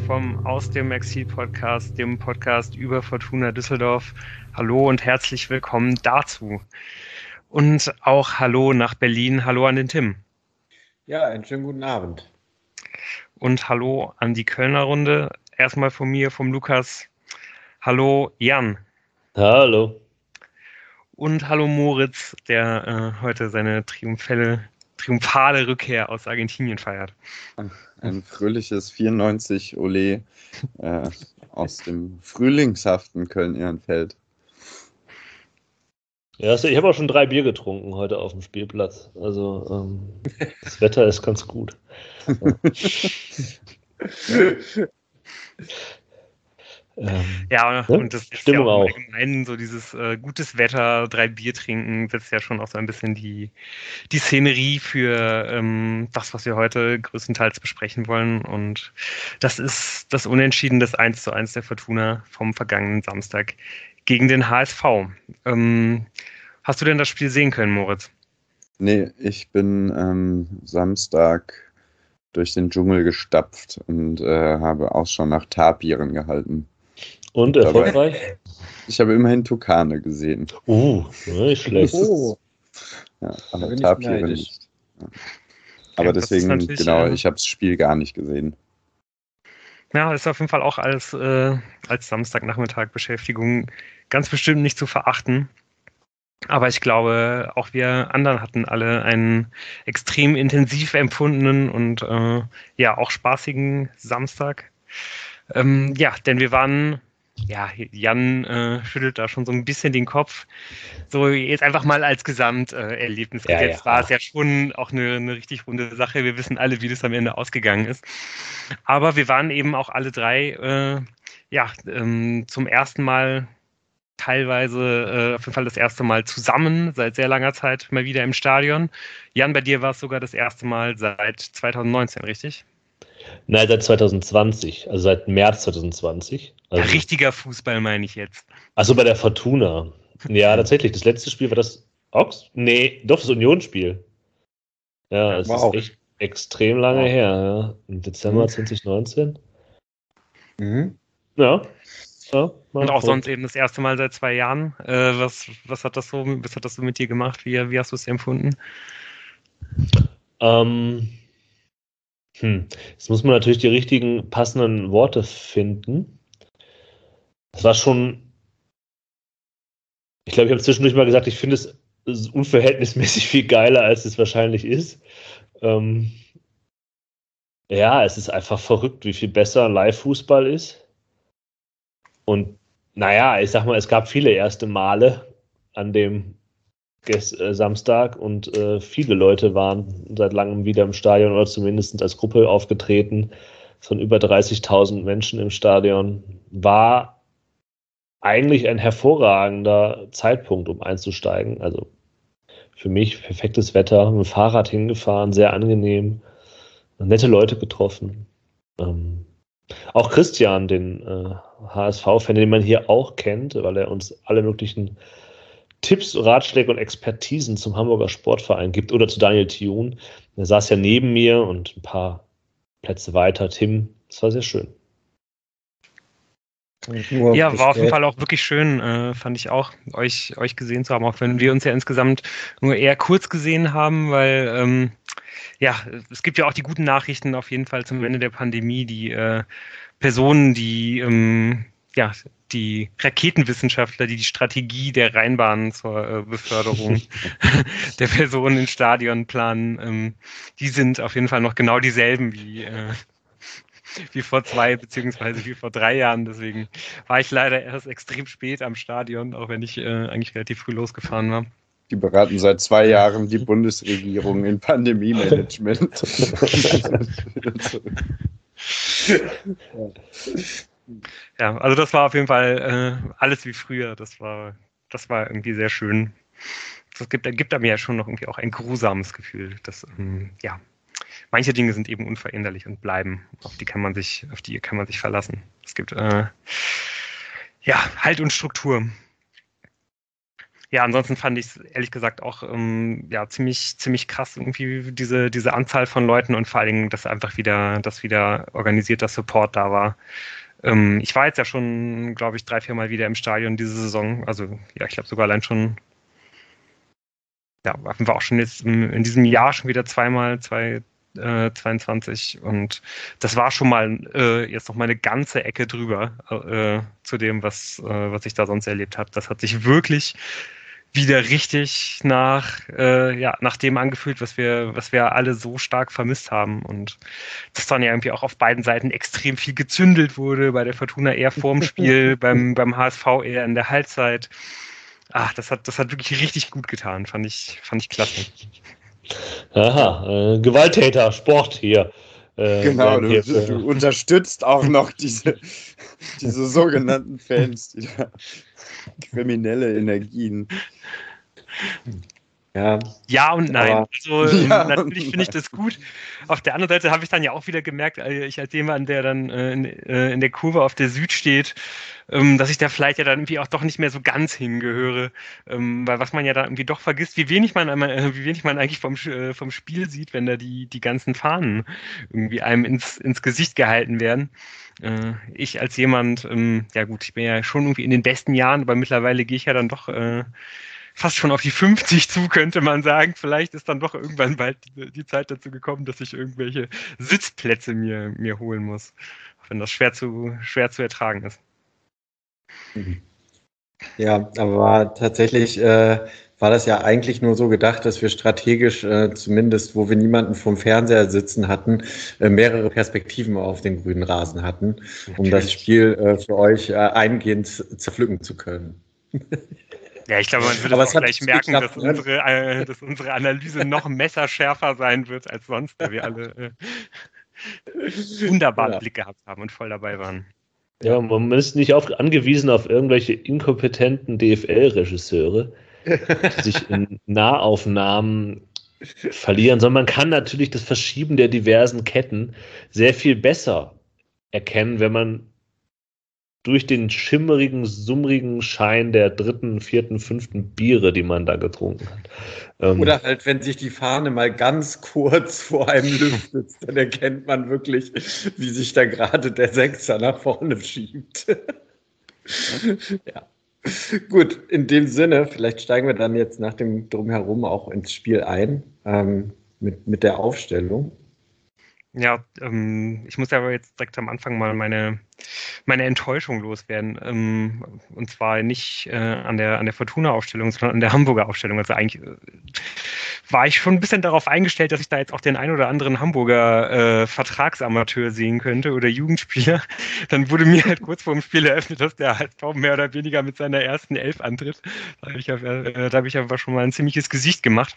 vom Aus dem Exil Podcast, dem Podcast über Fortuna Düsseldorf. Hallo und herzlich willkommen dazu. Und auch hallo nach Berlin, hallo an den Tim. Ja, einen schönen guten Abend. Und hallo an die Kölner Runde. Erstmal von mir, vom Lukas. Hallo Jan. Hallo. Und hallo Moritz, der heute seine triumphale Rückkehr aus Argentinien feiert. Ein fröhliches 94 Ole aus dem frühlingshaften Köln-Ehrenfeld. Ja, also ich habe auch schon 3 Bier getrunken heute auf dem Spielplatz. Also das Wetter ist ganz gut. Ja, und das ist Stimmung ja auch auch. im Allgemeinen so dieses gutes Wetter, 3 Bier trinken, setzt ja schon auch so ein bisschen die Szenerie für das, was wir heute größtenteils besprechen wollen. Und das ist das Unentschieden des 1:1 der Fortuna vom vergangenen Samstag gegen den HSV. Hast du denn das Spiel sehen können, Moritz? Nee, ich bin Samstag durch den Dschungel gestapft und habe Ausschau nach Tapiren gehalten. Und erfolgreich? Ich habe immerhin Tukane gesehen. Nicht schlecht. Ja, aber bin ich Tapire neidisch. nicht. Ja. Aber das ist deswegen, natürlich, genau, ich habe das Spiel gar nicht gesehen. Ja, ist auf jeden Fall auch als Samstagnachmittag Beschäftigung ganz bestimmt nicht zu verachten. Aber ich glaube, auch wir anderen hatten alle einen extrem intensiv empfundenen und auch spaßigen Samstag. Denn wir waren, Jan schüttelt da schon so ein bisschen den Kopf. So jetzt einfach mal als Gesamterlebnis gesetzt. War es ja schon auch eine richtig runde Sache. Wir wissen alle, wie das am Ende ausgegangen ist. Aber wir waren eben auch alle drei zum ersten Mal teilweise auf jeden Fall das erste Mal zusammen, seit sehr langer Zeit mal wieder im Stadion. Jan, bei dir war es sogar das erste Mal seit 2019, richtig? Nein, seit 2020, also seit März 2020. Also, richtiger Fußball meine ich jetzt. Achso, bei der Fortuna. Ja, tatsächlich. Das letzte Spiel war das Augs? Nee, doch, das Unionsspiel. Ja, es ist echt extrem lange her. Ja. Im Dezember 2019. Mhm. Ja. Und auch sonst eben das erste Mal seit 2 Jahren. Was hat das so mit dir gemacht? Wie hast du es empfunden? Jetzt muss man natürlich die richtigen, passenden Worte finden. Es war schon, ich glaube, ich habe zwischendurch mal gesagt, ich finde es unverhältnismäßig viel geiler, als es wahrscheinlich ist. Es ist einfach verrückt, wie viel besser Live-Fußball ist. Und naja, ich sag mal, es gab viele erste Male an dem Samstag und viele Leute waren seit langem wieder im Stadion oder zumindest als Gruppe aufgetreten. Es waren über 30.000 Menschen im Stadion. War eigentlich ein hervorragender Zeitpunkt, um einzusteigen. Also für mich perfektes Wetter, mit dem Fahrrad hingefahren, sehr angenehm, nette Leute getroffen. Auch Christian, den HSV-Fan, den man hier auch kennt, weil er uns alle möglichen Tipps, Ratschläge und Expertisen zum Hamburger Sportverein gibt oder zu Daniel Thioun. Der saß ja neben mir und ein paar Plätze weiter. Tim, das war sehr schön. Ja, war auf jeden Fall auch wirklich schön, fand ich auch, euch gesehen zu haben, auch wenn wir uns ja insgesamt nur eher kurz gesehen haben, weil es gibt ja auch die guten Nachrichten auf jeden Fall zum Ende der Pandemie, die Personen, die die Raketenwissenschaftler, die Strategie der Rheinbahn zur Beförderung der Personen in Stadion planen, die sind auf jeden Fall noch genau dieselben wie vor 2 beziehungsweise wie vor 3 Jahren. Deswegen war ich leider erst extrem spät am Stadion, auch wenn ich eigentlich relativ früh losgefahren war. Die beraten seit 2 Jahren die Bundesregierung in Pandemie-Management. Ja, also das war auf jeden Fall alles wie früher. Das war irgendwie sehr schön. Das gibt einem ja schon noch irgendwie auch ein grusames Gefühl, dass manche Dinge sind eben unveränderlich und bleiben. Auf die kann man sich verlassen. Es gibt Halt und Struktur. Ja, ansonsten fand ich es ehrlich gesagt auch ziemlich krass, irgendwie diese Anzahl von Leuten und vor allen Dingen, dass wieder organisierter Support da war. Ich war jetzt ja schon, glaube ich, 3-4 Mal wieder im Stadion diese Saison. Also ja, ich glaube sogar allein schon, ja, war auch schon jetzt in diesem Jahr schon wieder 22 und das war schon mal jetzt noch mal eine ganze Ecke drüber zu dem, was ich da sonst erlebt habe. Das hat sich wirklich wieder richtig nach dem angefühlt, was wir alle so stark vermisst haben und dass dann ja irgendwie auch auf beiden Seiten extrem viel gezündelt wurde, bei der Fortuna eher vorm Spiel, beim HSV eher in der Halbzeit. Ach, das hat wirklich richtig gut getan, fand ich klasse. Aha, Gewalttäter, Sport hier. Genau, du unterstützt auch noch diese sogenannten Fans, die da kriminelle Energien. Ja und nein. Also Ja natürlich und finde ich das gut. Auf der anderen Seite habe ich dann ja auch wieder gemerkt, ich als jemand, der dann in der Kurve auf der Süd steht, dass ich da vielleicht ja dann irgendwie auch doch nicht mehr so ganz hingehöre. Weil was man ja da irgendwie doch vergisst, wie wenig man eigentlich vom Spiel sieht, wenn da die ganzen Fahnen irgendwie einem ins Gesicht gehalten werden. Ich als jemand, ja gut, ich bin ja schon irgendwie in den besten Jahren, aber mittlerweile gehe ich ja dann doch fast schon auf die 50 zu, könnte man sagen. Vielleicht ist dann doch irgendwann bald die Zeit dazu gekommen, dass ich irgendwelche Sitzplätze mir holen muss. Auch wenn das schwer zu ertragen ist. Ja, aber tatsächlich war das ja eigentlich nur so gedacht, dass wir strategisch, zumindest wo wir niemanden vom Fernseher sitzen hatten, mehrere Perspektiven auf den grünen Rasen hatten, um das Spiel für euch eingehend zerpflücken zu können. Ja, ich glaube, man wird auch gleich merken, dass unsere Analyse noch messerschärfer sein wird als sonst, da wir alle wunderbaren Blick gehabt haben und voll dabei waren. Ja, man ist nicht angewiesen auf irgendwelche inkompetenten DFL-Regisseure, die sich in Nahaufnahmen verlieren, sondern man kann natürlich das Verschieben der diversen Ketten sehr viel besser erkennen, wenn man durch den schimmerigen, summrigen Schein der 3., 4., 5. Biere, die man da getrunken hat. Oder halt, wenn sich die Fahne mal ganz kurz vor einem lüftet, dann erkennt man wirklich, wie sich da gerade der Sechser nach vorne schiebt. Ja. Gut, in dem Sinne, vielleicht steigen wir dann jetzt nach dem Drumherum auch ins Spiel ein, mit der Aufstellung. Ja, ich muss ja aber jetzt direkt am Anfang mal meine Enttäuschung loswerden. Und zwar nicht an der Fortuna-Aufstellung, sondern an der Hamburger Aufstellung. Also eigentlich war ich schon ein bisschen darauf eingestellt, dass ich da jetzt auch den ein oder anderen Hamburger Vertragsamateur sehen könnte oder Jugendspieler. Dann wurde mir halt kurz vor dem Spiel eröffnet, dass der HSV mehr oder weniger mit seiner ersten Elf antritt. Da habe ich aber schon mal ein ziemliches Gesicht gemacht.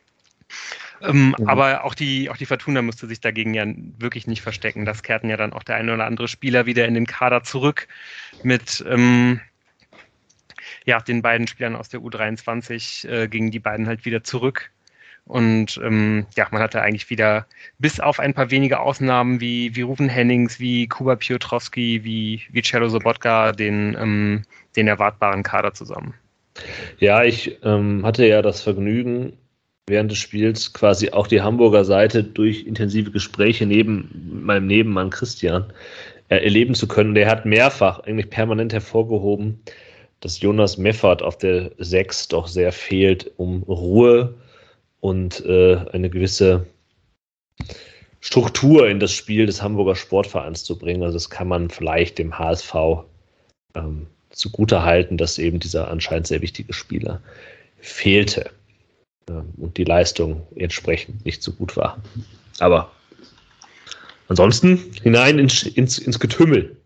Aber auch die Fortuna musste sich dagegen ja wirklich nicht verstecken. Das kehrten ja dann auch der eine oder andere Spieler wieder in den Kader zurück mit den beiden Spielern aus der U23 gingen die beiden halt wieder zurück. Und man hatte eigentlich wieder, bis auf ein paar wenige Ausnahmen wie Ruven Hennings, wie Kuba Piotrowski, wie Cello Sobotka, den erwartbaren Kader zusammen. Ja, ich hatte ja das Vergnügen, während des Spiels quasi auch die Hamburger Seite durch intensive Gespräche neben meinem Nebenmann Christian erleben zu können. Der hat mehrfach eigentlich permanent hervorgehoben, dass Jonas Meffert auf der 6 doch sehr fehlt, um Ruhe und eine gewisse Struktur in das Spiel des Hamburger Sportvereins zu bringen. Also das kann man vielleicht dem HSV zugutehalten, dass eben dieser anscheinend sehr wichtige Spieler fehlte. Und die Leistung entsprechend nicht so gut war. Aber ansonsten hinein ins Getümmel.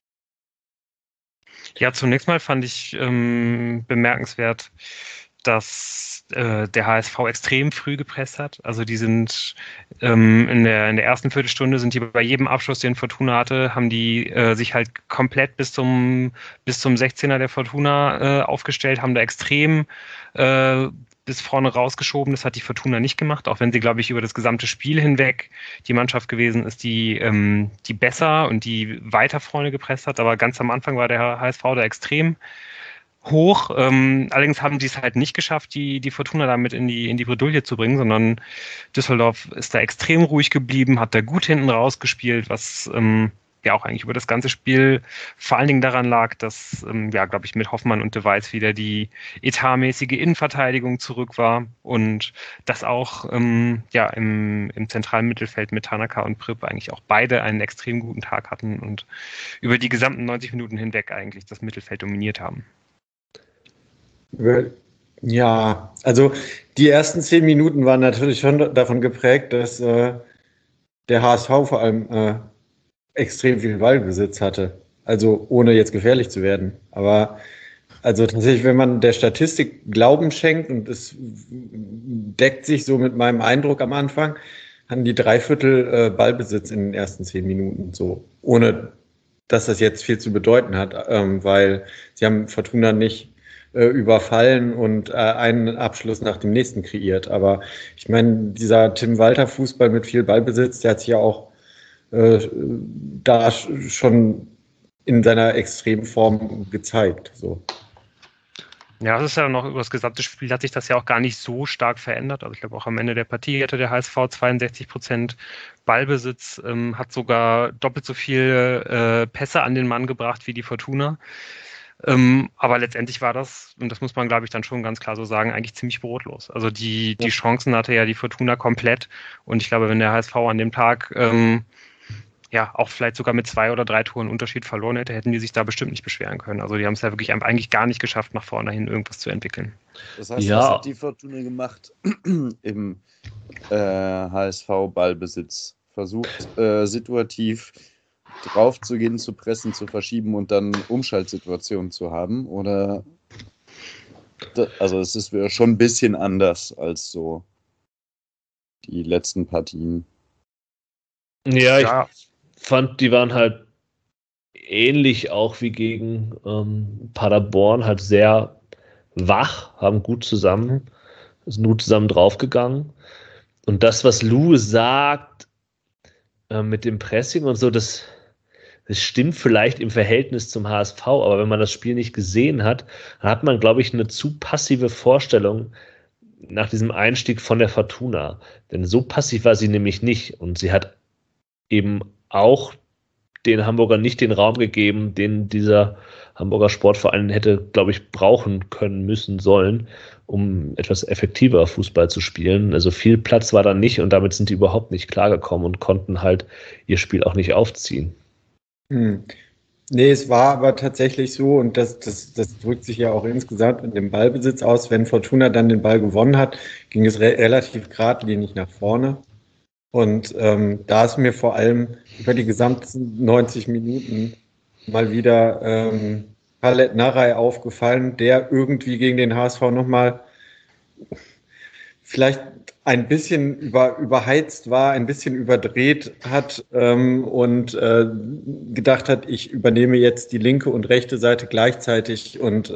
Ja, zunächst mal fand ich bemerkenswert, dass der HSV extrem früh gepresst hat. Also die sind in der ersten Viertelstunde sind die bei jedem Abschluss, den Fortuna hatte, haben die sich halt komplett bis zum 16er der Fortuna aufgestellt, haben da extrem bis vorne rausgeschoben. Das hat die Fortuna nicht gemacht, auch wenn sie, glaube ich, über das gesamte Spiel hinweg die Mannschaft gewesen ist, die besser und die weiter vorne gepresst hat. Aber ganz am Anfang war der HSV da extrem hoch. Allerdings haben die es halt nicht geschafft, die Fortuna damit in die Bredouille zu bringen, sondern Düsseldorf ist da extrem ruhig geblieben, hat da gut hinten rausgespielt, was ja auch eigentlich über das ganze Spiel vor allen Dingen daran lag, dass, glaube ich, mit Hoffmann und De Weiß wieder die etatmäßige Innenverteidigung zurück war und dass auch im zentralen Mittelfeld mit Tanaka und Pripp eigentlich auch beide einen extrem guten Tag hatten und über die gesamten 90 Minuten hinweg eigentlich das Mittelfeld dominiert haben. Ja, also die ersten 10 Minuten waren natürlich schon davon geprägt, dass der HSV vor allem extrem viel Ballbesitz hatte. Also ohne jetzt gefährlich zu werden. Aber also tatsächlich, wenn man der Statistik Glauben schenkt, und es deckt sich so mit meinem Eindruck am Anfang, hatten die 3/4 Ballbesitz in den ersten 10 Minuten, so ohne dass das jetzt viel zu bedeuten hat, weil sie haben Fortuna nicht überfallen und einen Abschluss nach dem nächsten kreiert. Aber ich meine, dieser Tim Walter Fußball mit viel Ballbesitz, der hat sich ja auch da schon in seiner Extremform gezeigt. So. Ja, das ist ja noch über das gesamte Spiel hat sich das ja auch gar nicht so stark verändert. Also ich glaube auch am Ende der Partie hatte der HSV 62% Ballbesitz, hat sogar doppelt so viele Pässe an den Mann gebracht wie die Fortuna. Aber letztendlich war das, und das muss man, glaube ich, dann schon ganz klar so sagen, eigentlich ziemlich brotlos. Also die Chancen hatte ja die Fortuna komplett. Und ich glaube, wenn der HSV an dem Tag auch vielleicht sogar mit 2 oder 3 Toren Unterschied verloren hätte, hätten die sich da bestimmt nicht beschweren können. Also die haben es ja wirklich eigentlich gar nicht geschafft, nach vorne hin irgendwas zu entwickeln. Das heißt, was hat die Fortuna gemacht im HSV-Ballbesitz? Versucht situativ drauf zu gehen, zu pressen, zu verschieben und dann Umschaltsituationen zu haben? Oder also es ist schon ein bisschen anders als so die letzten Partien. Ja, ich fand, die waren halt ähnlich auch wie gegen Paderborn, halt sehr wach, haben gut zusammen draufgegangen. Und das, was Lou sagt mit dem Pressing und so, das stimmt vielleicht im Verhältnis zum HSV, aber wenn man das Spiel nicht gesehen hat, dann hat man, glaube ich, eine zu passive Vorstellung nach diesem Einstieg von der Fortuna. Denn so passiv war sie nämlich nicht. Und sie hat eben auch den Hamburger nicht den Raum gegeben, den dieser Hamburger Sportverein hätte, glaube ich, brauchen können, müssen, sollen, um etwas effektiver Fußball zu spielen. Also viel Platz war da nicht und damit sind die überhaupt nicht klargekommen und konnten halt ihr Spiel auch nicht aufziehen. Nee, es war aber tatsächlich so, und das drückt sich ja auch insgesamt in dem Ballbesitz aus. Wenn Fortuna dann den Ball gewonnen hat, ging es relativ geradlinig nach vorne. Und da ist mir vor allem über die gesamten 90 Minuten mal wieder Khaled Narey aufgefallen, der irgendwie gegen den HSV nochmal vielleicht ein bisschen überheizt war, ein bisschen überdreht hat und gedacht hat, ich übernehme jetzt die linke und rechte Seite gleichzeitig und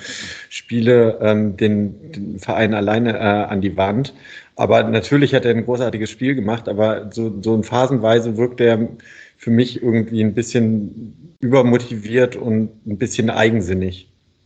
spiele den Verein alleine an die Wand. Aber natürlich hat er ein großartiges Spiel gemacht, aber so in phasenweise wirkt er für mich irgendwie ein bisschen übermotiviert und ein bisschen eigensinnig.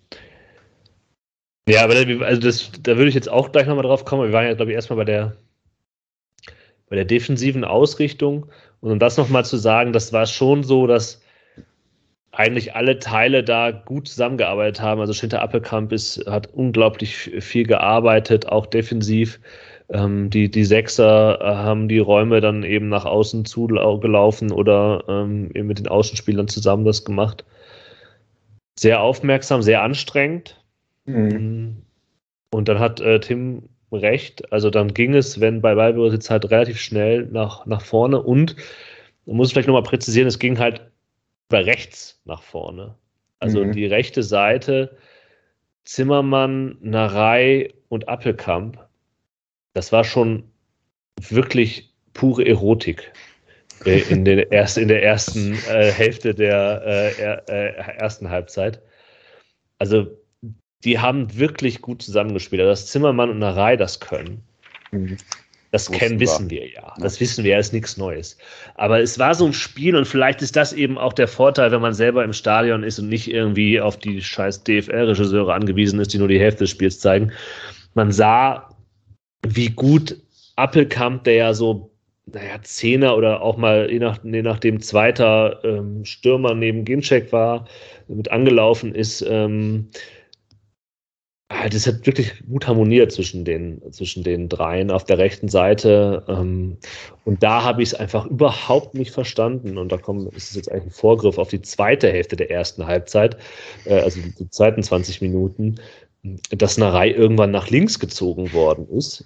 Ja, aber da würde ich jetzt auch gleich nochmal drauf kommen. Wir waren ja, glaube ich, erstmal bei der defensiven Ausrichtung. Und um das nochmal zu sagen, das war schon so, dass eigentlich alle Teile da gut zusammengearbeitet haben. Also Schinter Appelkamp hat unglaublich viel gearbeitet, auch defensiv. Die Sechser haben die Räume dann eben nach außen zugelaufen oder eben mit den Außenspielern zusammen das gemacht. Sehr aufmerksam, sehr anstrengend. Und dann hat Tim recht, also dann ging es, wenn bei Ballbesitz halt relativ schnell nach vorne und man muss vielleicht nochmal präzisieren, es ging halt bei rechts nach vorne. Also die rechte Seite, Zimmermann, Narey und Appelkamp, das war schon wirklich pure Erotik in der ersten Hälfte der ersten Halbzeit. Also die haben wirklich gut zusammengespielt. Also dass Zimmermann und Narey das können. Das wissen wir ja. Das wissen wir, ist nichts Neues. Aber es war so ein Spiel und vielleicht ist das eben auch der Vorteil, wenn man selber im Stadion ist und nicht irgendwie auf die scheiß DFL-Regisseure angewiesen ist, die nur die Hälfte des Spiels zeigen. Man sah, wie gut Appelkamp, der ja so, Zehner oder auch mal je nachdem zweiter Stürmer neben Ginczek war, mit angelaufen ist, das hat wirklich gut harmoniert zwischen den dreien auf der rechten Seite. Und da habe ich es einfach überhaupt nicht verstanden. Und ist es jetzt eigentlich ein Vorgriff auf die zweite Hälfte der ersten Halbzeit, also die zweiten 20 Minuten, dass Narei irgendwann nach links gezogen worden ist.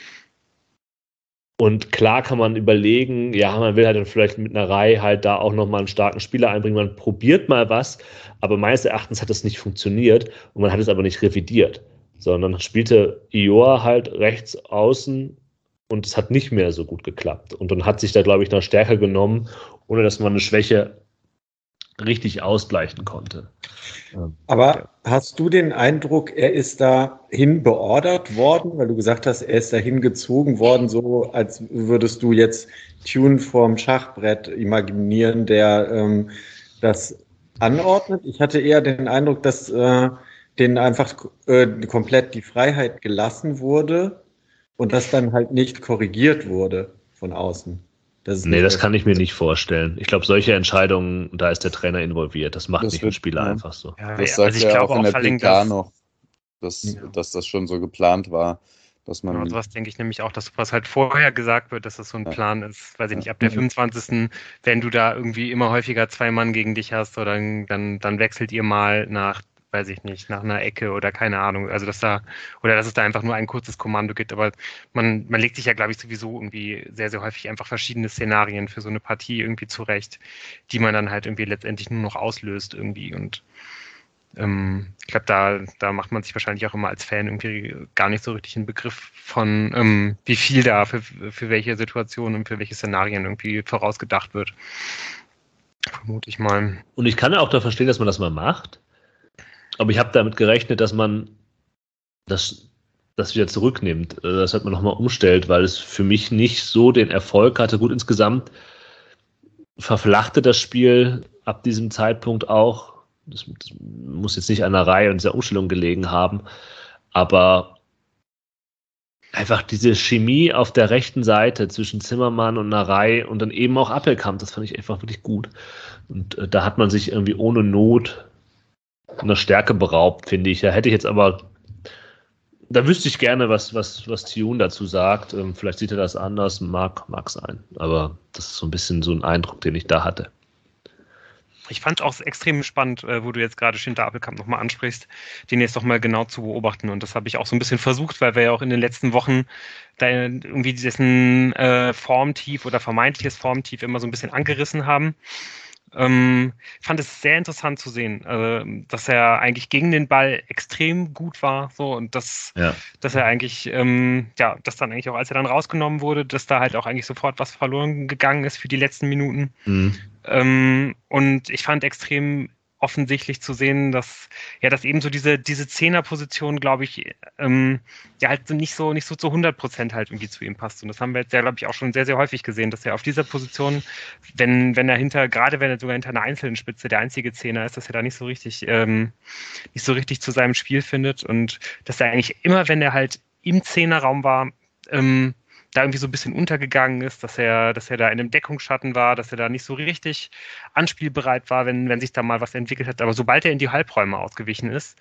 Und klar kann man überlegen, ja, man will halt dann vielleicht mit Narei halt da auch nochmal einen starken Spieler einbringen, man probiert mal was, aber meines Erachtens hat das nicht funktioniert und man hat es aber nicht revidiert, sondern spielte Ior halt rechts außen und es hat nicht mehr so gut geklappt. Und dann hat sich da, glaube ich, noch stärker genommen, ohne dass man eine Schwäche richtig ausgleichen konnte. Aber hast du den Eindruck, er ist dahin beordert worden, weil du gesagt hast, er ist dahin gezogen worden, so als würdest du jetzt Tune vorm Schachbrett imaginieren, der das anordnet? Ich hatte eher den Eindruck, dass denen einfach komplett die Freiheit gelassen wurde und das dann halt nicht korrigiert wurde von außen. Das kann ich mir nicht vorstellen. Ich glaube, solche Entscheidungen, da ist der Trainer involviert. Das macht nicht ein Spieler einfach so. Ja, das sagt ich glaube auch in der PK noch, dass das schon so geplant war. Dass man sowas denke ich nämlich auch, dass was halt vorher gesagt wird, dass das so ein Plan ist, weiß ich nicht, ab der 25. Wenn du da irgendwie immer häufiger 2 Mann gegen dich hast, oder dann wechselt ihr mal nach, weiß ich nicht, nach einer Ecke oder keine Ahnung, also dass es da einfach nur ein kurzes Kommando gibt, aber man legt sich ja, glaube ich, sowieso irgendwie sehr, sehr häufig einfach verschiedene Szenarien für so eine Partie irgendwie zurecht, die man dann halt irgendwie letztendlich nur noch auslöst irgendwie und ich glaube, da macht man sich wahrscheinlich auch immer als Fan irgendwie gar nicht so richtig einen Begriff von, wie viel da für welche Situationen und für welche Szenarien irgendwie vorausgedacht wird. Vermute ich mal. Und ich kann ja auch da verstehen, dass man das mal macht. Aber ich habe damit gerechnet, dass man das wieder zurücknimmt, das halt man nochmal umstellt, weil es für mich nicht so den Erfolg hatte. Gut, insgesamt verflachte das Spiel ab diesem Zeitpunkt auch. Das muss jetzt nicht an der Reihe und dieser Umstellung gelegen haben, aber einfach diese Chemie auf der rechten Seite zwischen Zimmermann und Narei und dann eben auch Appelkamp, das fand ich einfach wirklich gut. Und da hat man sich irgendwie ohne Not einer Stärke beraubt, finde ich. Da hätte ich jetzt aber, da wüsste ich gerne, was Tune dazu sagt. Vielleicht sieht er das anders, mag sein. Aber das ist so ein bisschen so ein Eindruck, den ich da hatte. Ich fand es auch extrem spannend, wo du jetzt gerade Schinter Appelkamp nochmal ansprichst, den jetzt nochmal genau zu beobachten. Und das habe ich auch so ein bisschen versucht, weil wir ja auch in den letzten Wochen da irgendwie dessen Formtief oder vermeintliches Formtief immer so ein bisschen angerissen haben. Fand es sehr interessant zu sehen, dass er eigentlich gegen den Ball extrem gut war, so, und dass er eigentlich, dass dann eigentlich auch, als er dann rausgenommen wurde, dass da halt auch eigentlich sofort was verloren gegangen ist für die letzten Minuten. Und ich fand extrem offensichtlich zu sehen, dass eben so diese Zehnerposition, glaube ich, halt nicht so zu 100% halt irgendwie zu ihm passt. Und das haben wir jetzt ja, glaube ich, auch schon sehr, sehr häufig gesehen, dass er auf dieser Position, wenn er gerade wenn er sogar hinter einer einzelnen Spitze der einzige Zehner ist, dass er da nicht so richtig zu seinem Spiel findet und dass er eigentlich immer, wenn er halt im Zehnerraum war, da irgendwie so ein bisschen untergegangen ist, dass er da in einem Deckungsschatten war, dass er da nicht so richtig anspielbereit war, wenn sich da mal was entwickelt hat. Aber sobald er in die Halbräume ausgewichen ist,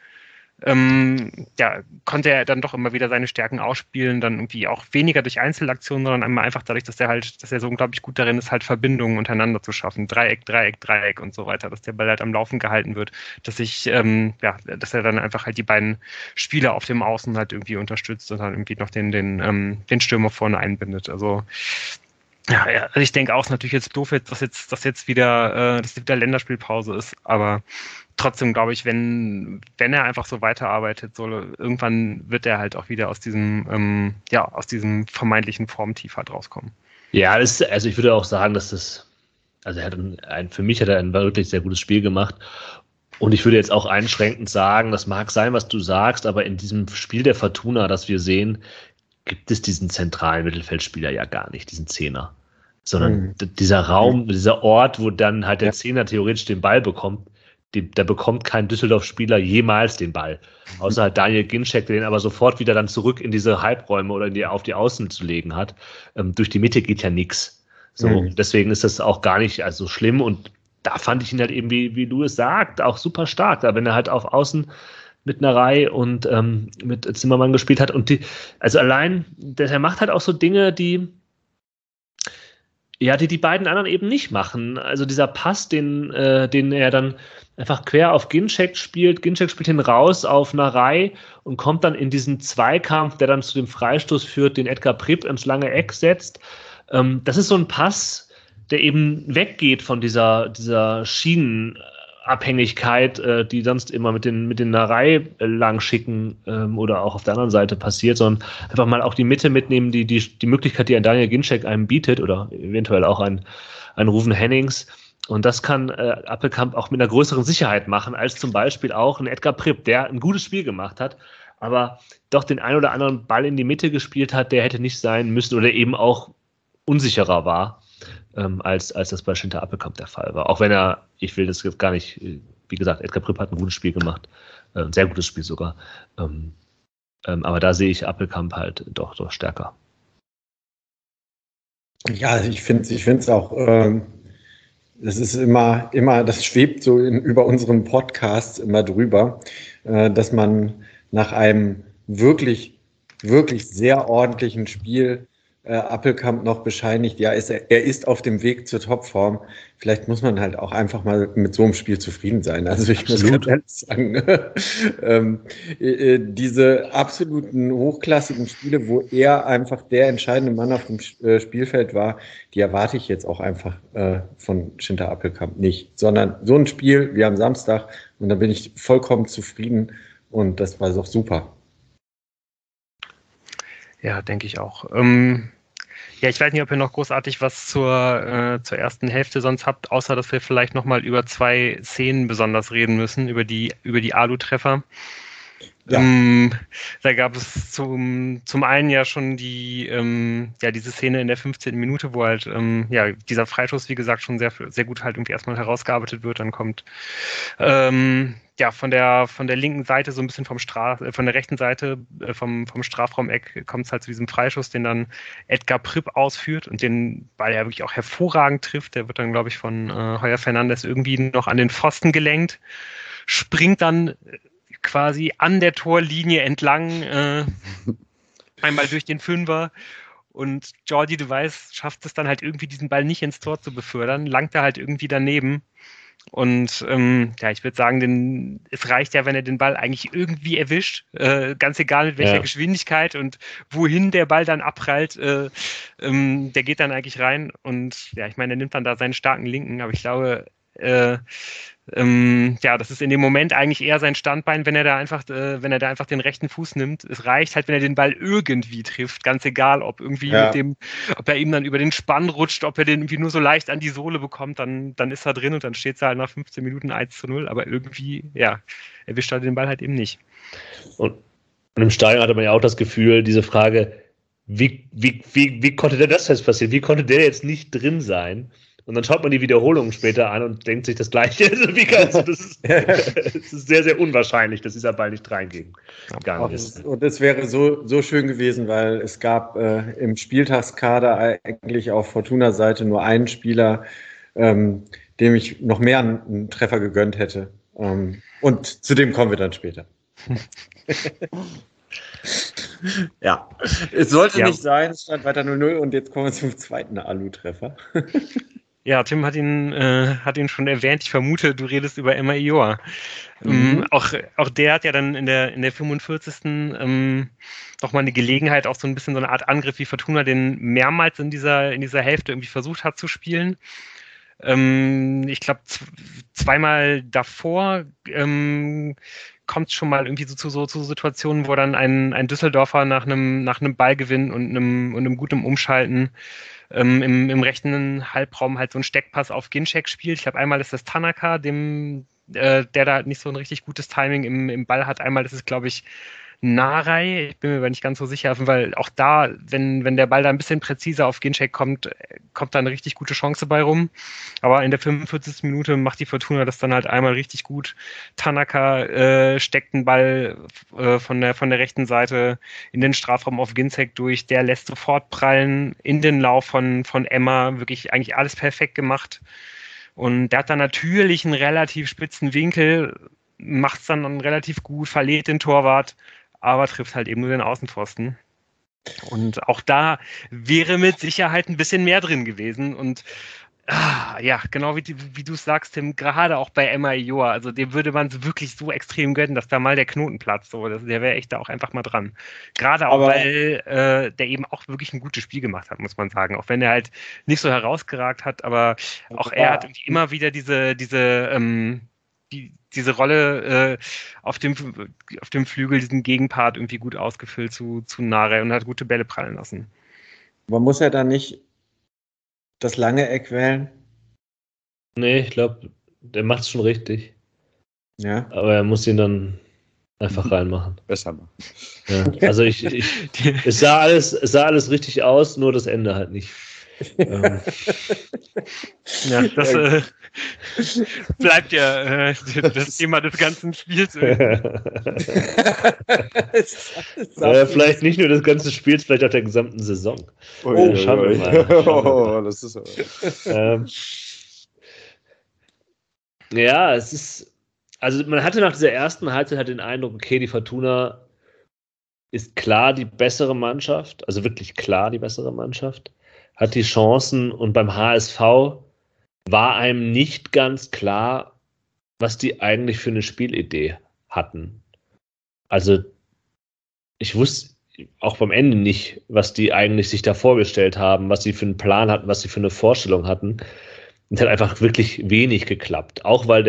konnte er dann doch immer wieder seine Stärken ausspielen, dann irgendwie auch weniger durch Einzelaktionen, sondern einfach dadurch, dass er so unglaublich gut darin ist, halt Verbindungen untereinander zu schaffen. Dreieck und so weiter, dass der Ball halt am Laufen gehalten wird, dass er dann einfach halt die beiden Spieler auf dem Außen halt irgendwie unterstützt und dann irgendwie noch den Stürmer vorne einbindet. Also also ich denke auch, es ist natürlich jetzt doof, dass jetzt wieder Länderspielpause ist, aber trotzdem glaube ich, wenn er einfach so weiterarbeitet, irgendwann wird er halt auch wieder aus diesem vermeintlichen Formtief halt rauskommen. Ja, also ich würde auch sagen, dass für mich hat er ein wirklich sehr gutes Spiel gemacht. Und ich würde jetzt auch einschränkend sagen, das mag sein, was du sagst, aber in diesem Spiel der Fortuna, das wir sehen, gibt es diesen zentralen Mittelfeldspieler ja gar nicht, diesen Zehner. Sondern dieser Raum, dieser Ort, wo dann halt der Zehner theoretisch den Ball bekommt, da bekommt kein Düsseldorf-Spieler jemals den Ball. Außer halt Daniel Ginczek, der den aber sofort wieder dann zurück in diese Halbräume oder auf die Außen zu legen hat. Durch die Mitte geht ja nichts. So, deswegen ist das auch gar nicht also schlimm. Und da fand ich ihn halt eben, wie du es sagst, auch super stark. Da wenn er halt auf Außen mit Narei und mit Zimmermann gespielt hat. Und also allein, er macht halt auch so Dinge, die die beiden anderen eben nicht machen. Also dieser Pass, den er dann einfach quer auf Ginczek spielt. Ginczek spielt ihn raus auf Narei und kommt dann in diesen Zweikampf, der dann zu dem Freistoß führt, den Edgar Pripp ins lange Eck setzt. Das ist so ein Pass, der eben weggeht von dieser Schienenabhängigkeit, die sonst immer mit den Narei lang schicken oder auch auf der anderen Seite passiert, sondern einfach mal auch die Mitte mitnehmen, die Möglichkeit, die ein Daniel Ginczek einem bietet oder eventuell auch ein Ruven Hennings. Und das kann Appelkamp auch mit einer größeren Sicherheit machen, als zum Beispiel auch ein Edgar Pripp, der ein gutes Spiel gemacht hat, aber doch den ein oder anderen Ball in die Mitte gespielt hat, der hätte nicht sein müssen oder eben auch unsicherer war, als das bei Schinter Appelkamp der Fall war. Auch wenn ich will das jetzt gar nicht, wie gesagt, Edgar Pripp hat ein gutes Spiel gemacht, ein sehr gutes Spiel sogar. Aber da sehe ich Appelkamp halt doch stärker. Ja, also ich finde es auch, das ist immer, das schwebt so über unseren Podcasts immer drüber, dass man nach einem wirklich, wirklich sehr ordentlichen Spiel Appelkamp noch bescheinigt, er ist auf dem Weg zur Topform. Vielleicht muss man halt auch einfach mal mit so einem Spiel zufrieden sein. Also ich muss ganz ehrlich sagen, diese absoluten hochklassigen Spiele, wo er einfach der entscheidende Mann auf dem Spielfeld war, die erwarte ich jetzt auch einfach von Schinter Appelkamp nicht, sondern so ein Spiel wie am Samstag und da bin ich vollkommen zufrieden und das war doch super. Ja, denke ich auch. Ich weiß nicht, ob ihr noch großartig was zur ersten Hälfte sonst habt, außer dass wir vielleicht nochmal über 2 Szenen besonders reden müssen, über die Alu-Treffer. Ja. Da gab es zum einen ja schon diese Szene in der 15. Minute, wo halt dieser Freischuss, wie gesagt, schon sehr, sehr gut halt irgendwie erstmal herausgearbeitet wird. Dann kommt von der linken Seite so ein bisschen von der rechten Seite vom Strafraumeck kommt es halt zu diesem Freischuss, den dann Edgar Pripp ausführt und den Ball ja wirklich auch hervorragend trifft. Der wird dann, glaube ich, von Heuer Fernandes irgendwie noch an den Pfosten gelenkt, springt dann quasi an der Torlinie entlang, einmal durch den Fünfer und Jordi de Wijs schafft es dann halt irgendwie, diesen Ball nicht ins Tor zu befördern, langt er halt irgendwie daneben und ich würde sagen, es reicht ja, wenn er den Ball eigentlich irgendwie erwischt, ganz egal mit welcher Geschwindigkeit und wohin der Ball dann abprallt, der geht dann eigentlich rein und ich meine, er nimmt dann da seinen starken Linken, aber ich glaube, das ist in dem Moment eigentlich eher sein Standbein, wenn er da einfach den rechten Fuß nimmt. Es reicht halt, wenn er den Ball irgendwie trifft, ganz egal, ob irgendwie ob er ihm dann über den Spann rutscht, ob er den irgendwie nur so leicht an die Sohle bekommt, dann ist er drin und dann steht es halt nach 15 Minuten 1:0, aber irgendwie, erwischt er den Ball halt eben nicht. Und im Stadion hatte man ja auch das Gefühl, diese Frage, wie konnte denn das jetzt passieren? Wie konnte der jetzt nicht drin sein? Und dann schaut man die Wiederholungen später an und denkt sich das Gleiche. Es ist sehr, sehr unwahrscheinlich, dass dieser Ball nicht reinging. Und es wäre so schön gewesen, weil es gab im Spieltagskader eigentlich auf Fortuna-Seite nur einen Spieler, dem ich noch mehr einen Treffer gegönnt hätte. Und zu dem kommen wir dann später. Ja, es sollte nicht sein, es stand weiter 0:0 und jetzt kommen wir zum zweiten Alu-Treffer. Ja, Tim hat ihn schon erwähnt. Ich vermute, du redest über Emma Ioa. Auch der hat ja dann in der 45. noch mal eine Gelegenheit, auch so ein bisschen so eine Art Angriff wie Fortuna, den mehrmals in dieser Hälfte irgendwie versucht hat zu spielen. Ich glaube, zweimal davor kommt es schon mal irgendwie so zu Situationen, wo dann ein Düsseldorfer nach einem Ballgewinn und einem guten Umschalten im rechten Halbraum halt so einen Steckpass auf Ginczek spielt. Ich glaube, einmal ist das Tanaka, dem der da nicht so ein richtig gutes Timing im Ball hat. Einmal ist es, glaube ich, Narei, ich bin mir aber nicht ganz so sicher, weil auch da, wenn der Ball da ein bisschen präziser auf Ginczek kommt da eine richtig gute Chance bei rum. Aber in der 45. Minute macht die Fortuna das dann halt einmal richtig gut. Tanaka steckt den Ball von der rechten Seite in den Strafraum auf Ginczek durch. Der lässt sofort prallen in den Lauf von Emma. Wirklich eigentlich alles perfekt gemacht. Und der hat dann natürlich einen relativ spitzen Winkel, macht es dann relativ gut, verliert den Torwart, aber trifft halt eben nur den Außenpfosten. Und auch da wäre mit Sicherheit ein bisschen mehr drin gewesen. Und ja, genau wie du es sagst, Tim, gerade auch bei Emma Ioa, also dem würde man es wirklich so extrem gönnen, dass da mal der Knoten platzt. So, der wäre echt da auch einfach mal dran. Gerade auch, weil der eben auch wirklich ein gutes Spiel gemacht hat, muss man sagen. Auch wenn er halt nicht so herausgeragt hat, aber auch er hat irgendwie immer wieder diese Rolle auf dem Flügel, diesen Gegenpart irgendwie gut ausgefüllt zu Narei und hat gute Bälle prallen lassen. Aber muss er dann nicht das lange Eck wählen? Nee, ich glaube, der macht es schon richtig. Ja. Aber er muss ihn dann einfach reinmachen. Besser machen. Ja. Also es sah alles richtig aus, nur das Ende halt nicht. Ja, das bleibt ja das Thema des ganzen Spiels. Vielleicht nicht nur des ganzen Spiels, vielleicht auch der gesamten Saison. Schauen wir mal. Das ist ja, es ist, also man hatte nach dieser ersten Halbzeit halt den Eindruck, okay, die Fortuna ist klar die bessere Mannschaft, also wirklich klar die bessere Mannschaft, hat die Chancen, und beim HSV war einem nicht ganz klar, was die eigentlich für eine Spielidee hatten. Also ich wusste auch beim Ende nicht, was die eigentlich sich da vorgestellt haben, was sie für einen Plan hatten, was sie für eine Vorstellung hatten. Es hat einfach wirklich wenig geklappt. Auch weil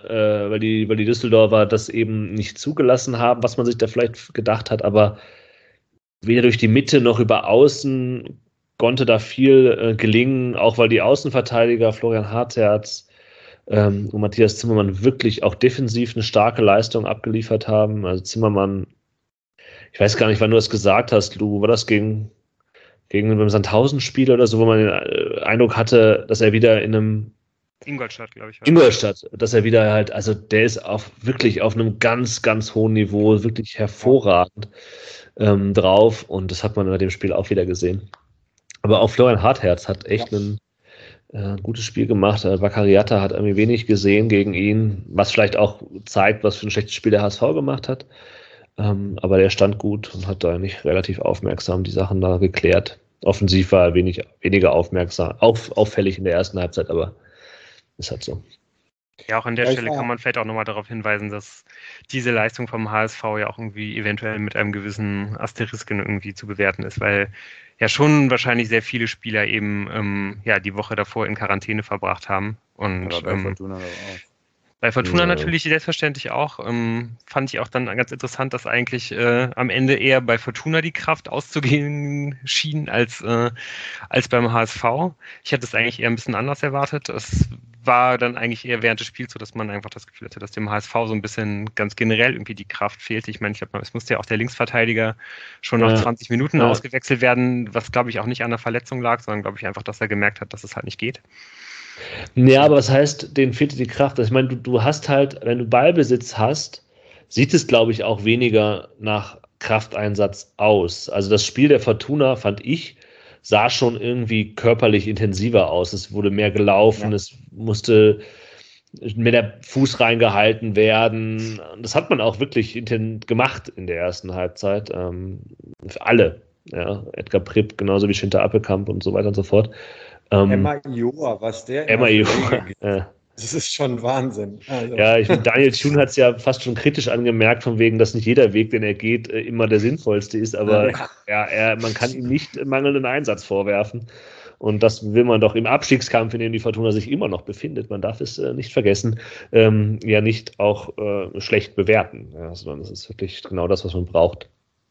die Düsseldorfer das eben nicht zugelassen haben, was man sich da vielleicht gedacht hat, aber weder durch die Mitte noch über Außen konnte da viel gelingen, auch weil die Außenverteidiger Florian Hartherz und Matthias Zimmermann wirklich auch defensiv eine starke Leistung abgeliefert haben. Also Zimmermann, ich weiß gar nicht, wann du das gesagt hast, Lou, war das gegen beim Sandhausen-Spiel oder so, wo man den Eindruck hatte, dass er wieder in einem Ingolstadt, glaube ich. Ingolstadt, dass er wieder halt, also der ist wirklich auf einem ganz, ganz hohen Niveau, wirklich hervorragend drauf, und das hat man bei dem Spiel auch wieder gesehen. Aber auch Florian Hartherz hat echt ein gutes Spiel gemacht. Baccariata hat irgendwie wenig gesehen gegen ihn, was vielleicht auch zeigt, was für ein schlechtes Spiel der HSV gemacht hat. Aber der stand gut und hat da nicht relativ aufmerksam die Sachen da geklärt. Offensiv war er weniger aufmerksam, auffällig in der ersten Halbzeit, aber ist halt so. Ja, auch an der Stelle kann man vielleicht auch nochmal darauf hinweisen, dass diese Leistung vom HSV ja auch irgendwie eventuell mit einem gewissen Asterisken irgendwie zu bewerten ist, weil ja schon wahrscheinlich sehr viele Spieler eben die Woche davor in Quarantäne verbracht haben. Und bei Fortuna auch. Bei Fortuna natürlich selbstverständlich auch. Fand ich auch dann ganz interessant, dass eigentlich am Ende eher bei Fortuna die Kraft auszugehen schien als beim HSV. Ich hätte es eigentlich eher ein bisschen anders erwartet. Es war dann eigentlich eher während des Spiels so, dass man einfach das Gefühl hatte, dass dem HSV so ein bisschen ganz generell irgendwie die Kraft fehlte. Ich meine, es musste ja auch der Linksverteidiger schon nach 20 Minuten ausgewechselt werden, was, glaube ich, auch nicht an der Verletzung lag, sondern, glaube ich, einfach, dass er gemerkt hat, dass es halt nicht geht. Ja, aber was heißt, denen fehlte die Kraft? Also ich meine, du hast halt, wenn du Ballbesitz hast, sieht es, glaube ich, auch weniger nach Krafteinsatz aus. Also das Spiel der Fortuna, fand ich, sah schon irgendwie körperlich intensiver aus. Es wurde mehr gelaufen, es musste mehr der Fuß reingehalten werden. Das hat man auch wirklich gemacht in der ersten Halbzeit. Für alle. Ja, Edgar Pripp, genauso wie Schinter Appelkamp und so weiter und so fort. Emma Ioa, was der Emma Ioa, das ist schon Wahnsinn. Also. Ja, Daniel Thune hat es ja fast schon kritisch angemerkt, von wegen, dass nicht jeder Weg, den er geht, immer der sinnvollste ist, aber man kann ihm nicht mangelnden Einsatz vorwerfen. Und das will man doch im Abstiegskampf, in dem die Fortuna sich immer noch befindet, man darf es nicht vergessen, ja nicht auch schlecht bewerten, sondern das ist wirklich genau das, was man braucht.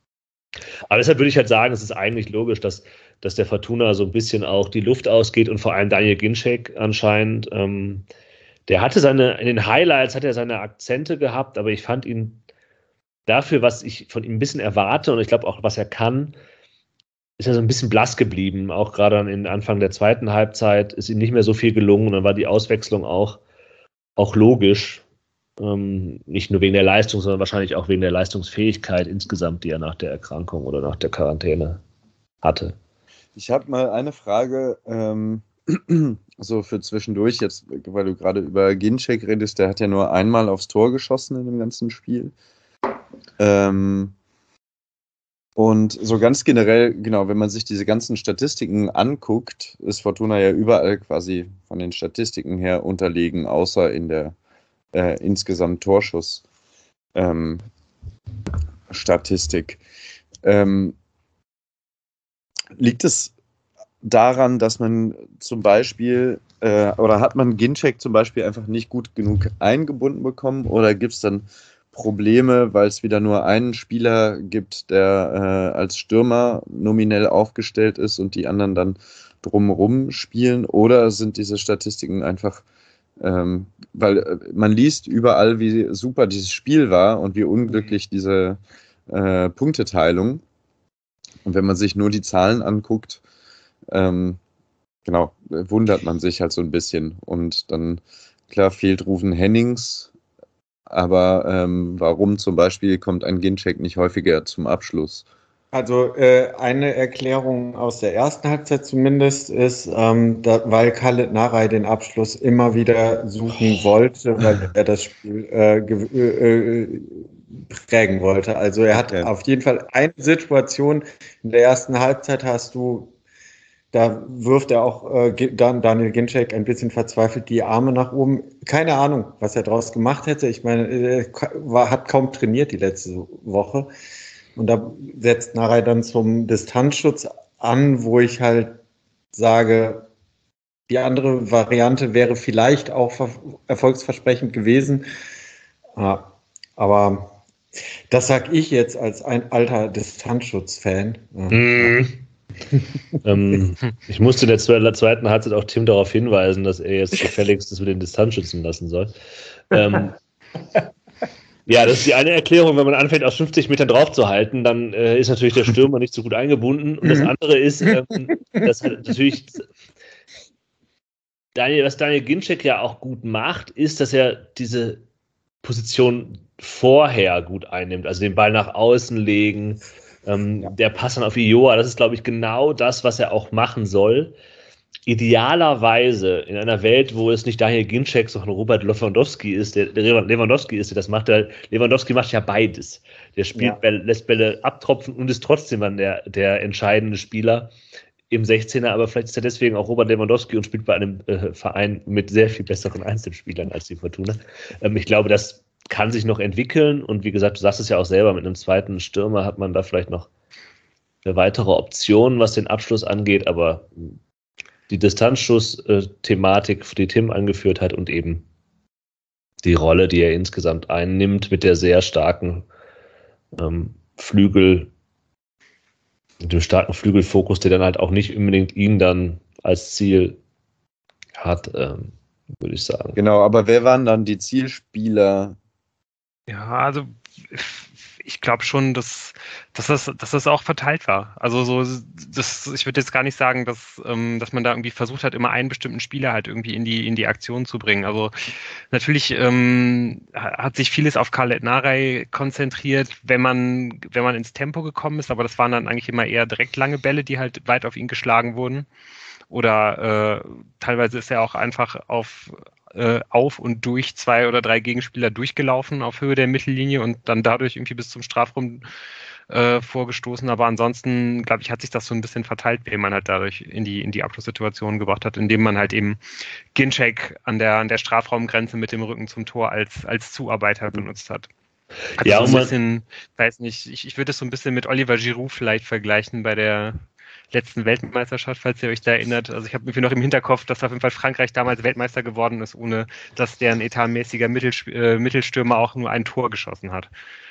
Aber deshalb würde ich halt sagen, es ist eigentlich logisch, dass der Fortuna so ein bisschen auch die Luft ausgeht und vor allem Daniel Ginczek anscheinend, Der hatte in den Highlights hat er seine Akzente gehabt, aber ich fand ihn dafür, was ich von ihm ein bisschen erwarte und ich glaube auch, was er kann, ist er so ein bisschen blass geblieben. Auch gerade am Anfang der zweiten Halbzeit ist ihm nicht mehr so viel gelungen und dann war die Auswechslung auch logisch. Nicht nur wegen der Leistung, sondern wahrscheinlich auch wegen der Leistungsfähigkeit insgesamt, die er nach der Erkrankung oder nach der Quarantäne hatte. Ich habe mal eine Frage, so für zwischendurch, jetzt, weil du gerade über Ginczek redest, der hat ja nur einmal aufs Tor geschossen in dem ganzen Spiel. Und so ganz generell, genau, wenn man sich diese ganzen Statistiken anguckt, ist Fortuna ja überall quasi von den Statistiken her unterlegen, außer in der insgesamt Torschuss-Statistik. Liegt es daran, dass man zum Beispiel, oder hat man Ginczek zum Beispiel einfach nicht gut genug eingebunden bekommen, oder gibt es dann Probleme, weil es wieder nur einen Spieler gibt, der als Stürmer nominell aufgestellt ist und die anderen dann drumherum spielen, oder sind diese Statistiken einfach, weil man liest überall, wie super dieses Spiel war und wie unglücklich diese Punkteteilung, und wenn man sich nur die Zahlen anguckt, genau, wundert man sich halt so ein bisschen, und dann, klar, fehlt Ruven Hennings. Aber warum zum Beispiel kommt ein Ginczek nicht häufiger zum Abschluss? Also eine Erklärung aus der ersten Halbzeit zumindest ist, weil Khaled Narey den Abschluss immer wieder suchen wollte, weil er das Spiel prägen wollte. Also er hat auf jeden Fall eine Situation in der ersten Halbzeit da wirft er auch Daniel Ginczek ein bisschen verzweifelt die Arme nach oben. Keine Ahnung, was er daraus gemacht hätte. Ich meine, er hat kaum trainiert die letzte Woche. Und da setzt Narey dann zum Distanzschutz an, wo ich halt sage, die andere Variante wäre vielleicht auch erfolgsversprechend gewesen. Aber das sage ich jetzt als ein alter Distanzschutz-Fan. Ich musste in der zweiten Halbzeit auch Tim darauf hinweisen, dass er jetzt gefälligst das mit den Distanz schützen lassen soll. Ja, das ist die eine Erklärung. Wenn man anfängt, aus 50 Metern draufzuhalten, dann ist natürlich der Stürmer nicht so gut eingebunden. Und das andere ist, dass halt natürlich was Daniel Ginczek ja auch gut macht, ist, dass er diese Position vorher gut einnimmt. Also den Ball nach außen legen, der Pass dann auf Ioa, das ist, glaube ich, genau das, was er auch machen soll. Idealerweise in einer Welt, wo es nicht Daniel Ginczek, sondern Robert Lewandowski ist, der das macht. Lewandowski macht ja beides. Der spielt, lässt Bälle abtropfen und ist trotzdem dann der entscheidende Spieler im 16er, aber vielleicht ist er deswegen auch Robert Lewandowski und spielt bei einem Verein mit sehr viel besseren Einzelspielern als die Fortuna. Ich glaube, das kann sich noch entwickeln, und wie gesagt, du sagst es ja auch selber, mit einem zweiten Stürmer hat man da vielleicht noch eine weitere Option, was den Abschluss angeht, aber die Distanzschuss-Thematik, die Tim angeführt hat, und eben die Rolle, die er insgesamt einnimmt mit der sehr starken mit dem starken Flügelfokus, der dann halt auch nicht unbedingt ihn dann als Ziel hat, würde ich sagen. Genau, aber wer waren dann die Zielspieler? Ja, also ich glaube schon, dass das auch verteilt war. Also ich würde jetzt gar nicht sagen, dass man da irgendwie versucht hat, immer einen bestimmten Spieler halt irgendwie in die Aktion zu bringen. Also natürlich hat sich vieles auf Khaled Narey konzentriert, wenn man ins Tempo gekommen ist, aber das waren dann eigentlich immer eher direkt lange Bälle, die halt weit auf ihn geschlagen wurden. Oder teilweise ist er auch einfach auf und durch 2 oder 3 Gegenspieler durchgelaufen auf Höhe der Mittellinie und dann dadurch irgendwie bis zum Strafraum vorgestoßen. Aber ansonsten, glaube ich, hat sich das so ein bisschen verteilt, wen man halt dadurch in die Abschlusssituation gebracht hat, indem man halt eben Ginczek an der Strafraumgrenze mit dem Rücken zum Tor als Zuarbeiter benutzt hat. Also ja, so ein bisschen, weiß nicht, ich würde es so ein bisschen mit Oliver Giroud vielleicht vergleichen bei der letzten Weltmeisterschaft, falls ihr euch da erinnert. Also ich habe irgendwie noch im Hinterkopf, dass auf jeden Fall Frankreich damals Weltmeister geworden ist, ohne dass deren etatmäßiger Mittelstürmer auch nur ein Tor geschossen hat.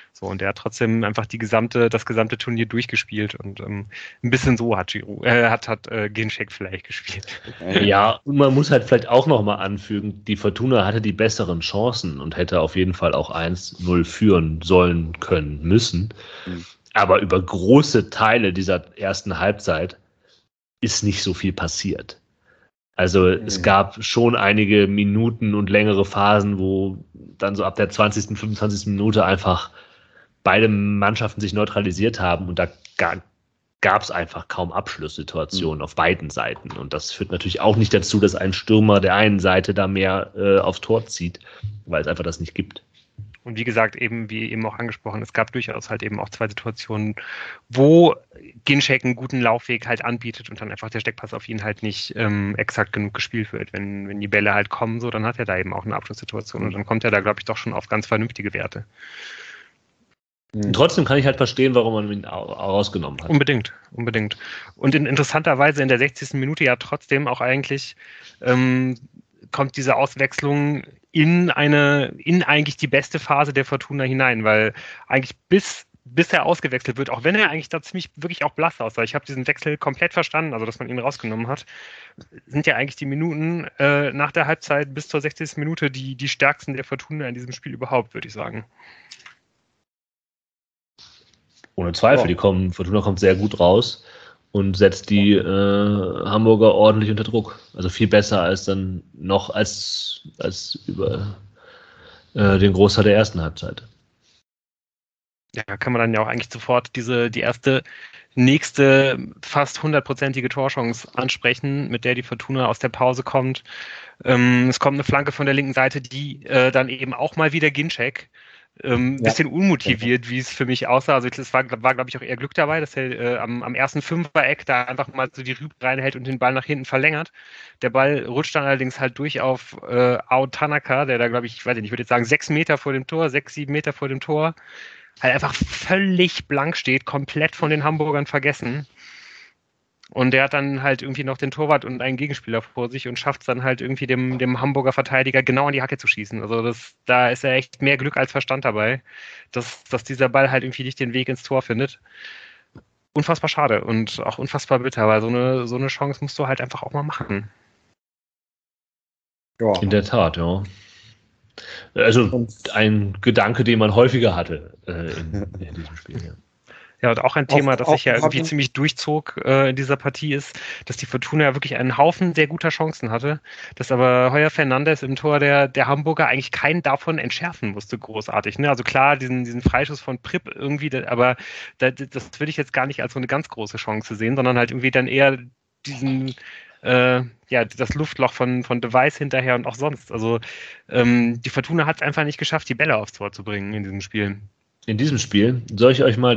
So, und der hat trotzdem einfach das gesamte Turnier durchgespielt und ein bisschen so hat Ginczek vielleicht gespielt. Ja, und man muss halt vielleicht auch nochmal anfügen, die Fortuna hatte die besseren Chancen und hätte auf jeden Fall auch 1-0 führen sollen, können, müssen. Aber über große Teile dieser ersten Halbzeit ist nicht so viel passiert. Also es gab schon einige Minuten und längere Phasen, wo dann so ab der 20., 25. Minute einfach beide Mannschaften sich neutralisiert haben und da gab es einfach kaum Abschlusssituationen auf beiden Seiten. Und das führt natürlich auch nicht dazu, dass ein Stürmer der einen Seite da mehr aufs Tor zieht, weil es einfach das nicht gibt. Und wie gesagt, wie eben auch angesprochen, es gab durchaus halt eben auch 2 Situationen, wo Ginczek einen guten Laufweg halt anbietet und dann einfach der Steckpass auf ihn halt nicht exakt genug gespielt wird. Wenn die Bälle halt kommen, so, dann hat er da eben auch eine Abschlusssituation und dann kommt er da, glaube ich, doch schon auf ganz vernünftige Werte. Und trotzdem kann ich halt verstehen, warum man ihn rausgenommen hat. Unbedingt. Und interessanterweise in der 60. Minute ja trotzdem auch eigentlich kommt diese Auswechslung in eigentlich die beste Phase der Fortuna hinein, weil eigentlich bis er ausgewechselt wird, auch wenn er eigentlich da ziemlich wirklich auch blass aussah. Ich habe diesen Wechsel komplett verstanden, also dass man ihn rausgenommen hat, sind ja eigentlich die Minuten nach der Halbzeit bis zur 60. Minute die stärksten der Fortuna in diesem Spiel überhaupt, würde ich sagen. Ohne Zweifel, Fortuna kommt sehr gut raus und setzt die Hamburger ordentlich unter Druck. Also viel besser als dann noch als über den Großteil der ersten Halbzeit. Ja, kann man dann ja auch eigentlich sofort die erste nächste fast 100%ige Torchance ansprechen, mit der die Fortuna aus der Pause kommt. Es kommt eine Flanke von der linken Seite, die dann eben auch mal wieder Ginczek bisschen unmotiviert, wie es für mich aussah. Also es war glaube ich, auch eher Glück dabei, dass er am ersten Fünfer-Eck da einfach mal so die Rübe reinhält und den Ball nach hinten verlängert. Der Ball rutscht dann allerdings halt durch auf Ao Tanaka, der da, glaube ich weiß nicht, ich würde jetzt sagen 6 Meter vor dem Tor, 6, 7 Meter vor dem Tor, halt einfach völlig blank steht, komplett von den Hamburgern vergessen. Und der hat dann halt irgendwie noch den Torwart und einen Gegenspieler vor sich und schafft es dann halt irgendwie dem Hamburger Verteidiger genau in die Hacke zu schießen. Also da ist ja echt mehr Glück als Verstand dabei, dass dieser Ball halt irgendwie nicht den Weg ins Tor findet. Unfassbar schade und auch unfassbar bitter, weil so eine Chance musst du halt einfach auch mal machen. Ja. In der Tat, ja. Also ein Gedanke, den man häufiger hatte in diesem Spiel, ja. Ja, und auch ein Thema, das sich ja irgendwie ziemlich durchzog in dieser Partie ist, dass die Fortuna ja wirklich einen Haufen sehr guter Chancen hatte, dass aber Heuer Fernandes im Tor der Hamburger eigentlich keinen davon entschärfen musste, großartig. Ne? Also klar, diesen Freischuss von Pripp irgendwie, aber das würde ich jetzt gar nicht als so eine ganz große Chance sehen, sondern halt irgendwie dann eher diesen das Luftloch von De Wijs hinterher und auch sonst. Also die Fortuna hat es einfach nicht geschafft, die Bälle aufs Tor zu bringen in diesem Spiel. In diesem Spiel soll ich euch mal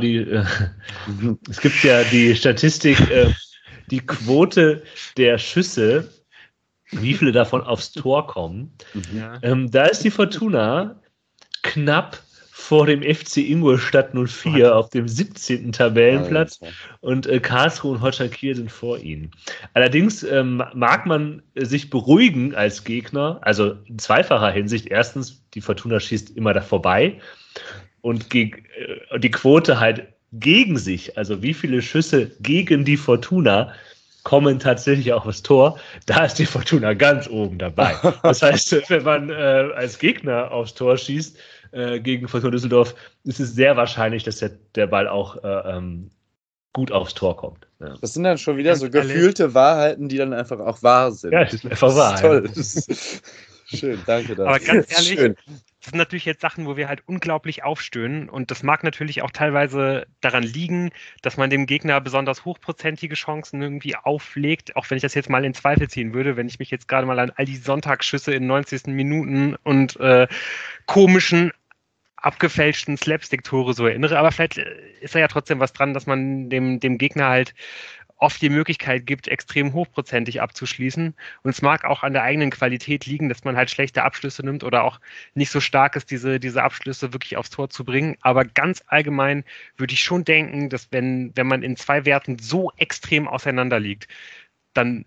es gibt ja die Statistik, die Quote der Schüsse, wie viele davon aufs Tor kommen. Ja. Da ist die Fortuna knapp vor dem FC Ingolstadt 04 auf dem 17. Tabellenplatz und Karlsruhe und Holstein Kiel sind vor ihnen. Allerdings mag man sich beruhigen als Gegner, also in zweifacher Hinsicht. Erstens, die Fortuna schießt immer da vorbei. Und die Quote halt gegen sich, also wie viele Schüsse gegen die Fortuna kommen tatsächlich auch aufs Tor, da ist die Fortuna ganz oben dabei. Das heißt, wenn man als Gegner aufs Tor schießt gegen Fortuna Düsseldorf, ist es sehr wahrscheinlich, dass der Ball auch gut aufs Tor kommt. Ja. Das sind dann schon wieder so gefühlte Wahrheiten, die dann einfach auch wahr sind. Ja, das ist einfach wahr. Toll. Schön, danke dafür. Aber ganz ehrlich, das sind natürlich jetzt Sachen, wo wir halt unglaublich aufstöhnen und das mag natürlich auch teilweise daran liegen, dass man dem Gegner besonders hochprozentige Chancen irgendwie auflegt, auch wenn ich das jetzt mal in Zweifel ziehen würde, wenn ich mich jetzt gerade mal an all die Sonntagsschüsse in 90. Minuten und komischen, abgefälschten Slapstick-Tore so erinnere, aber vielleicht ist da ja trotzdem was dran, dass man dem Gegner halt oft die Möglichkeit gibt, extrem hochprozentig abzuschließen. Und es mag auch an der eigenen Qualität liegen, dass man halt schlechte Abschlüsse nimmt oder auch nicht so stark ist, diese Abschlüsse wirklich aufs Tor zu bringen. Aber ganz allgemein würde ich schon denken, dass wenn man in 2 Werten so extrem auseinander liegt, dann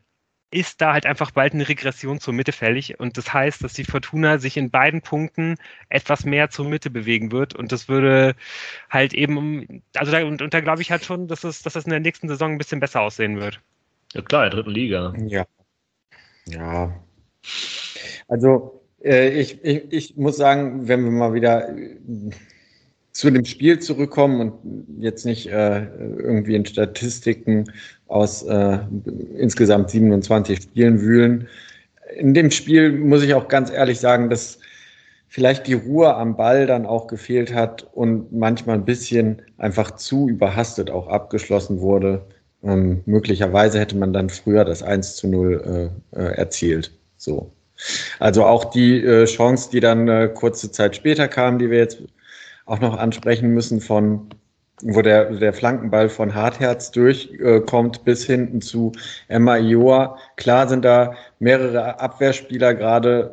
ist da halt einfach bald eine Regression zur Mitte fällig. Und das heißt, dass die Fortuna sich in beiden Punkten etwas mehr zur Mitte bewegen wird. Und das würde halt eben, also da glaube ich halt schon, dass das in der nächsten Saison ein bisschen besser aussehen wird. Ja klar, in der 3. Liga. Ja. Ja. Also ich muss sagen, wenn wir mal wieder zu dem Spiel zurückkommen und jetzt nicht irgendwie in Statistiken aus insgesamt 27 Spielen wühlen. In dem Spiel muss ich auch ganz ehrlich sagen, dass vielleicht die Ruhe am Ball dann auch gefehlt hat und manchmal ein bisschen einfach zu überhastet auch abgeschlossen wurde. Möglicherweise hätte man dann früher das 1:0 erzielt. So. Also auch die Chance, die dann kurze Zeit später kam, die wir jetzt auch noch ansprechen müssen, wo der Flankenball von Hartherz durchkommt bis hinten zu Emma Ioa. Klar sind da mehrere Abwehrspieler gerade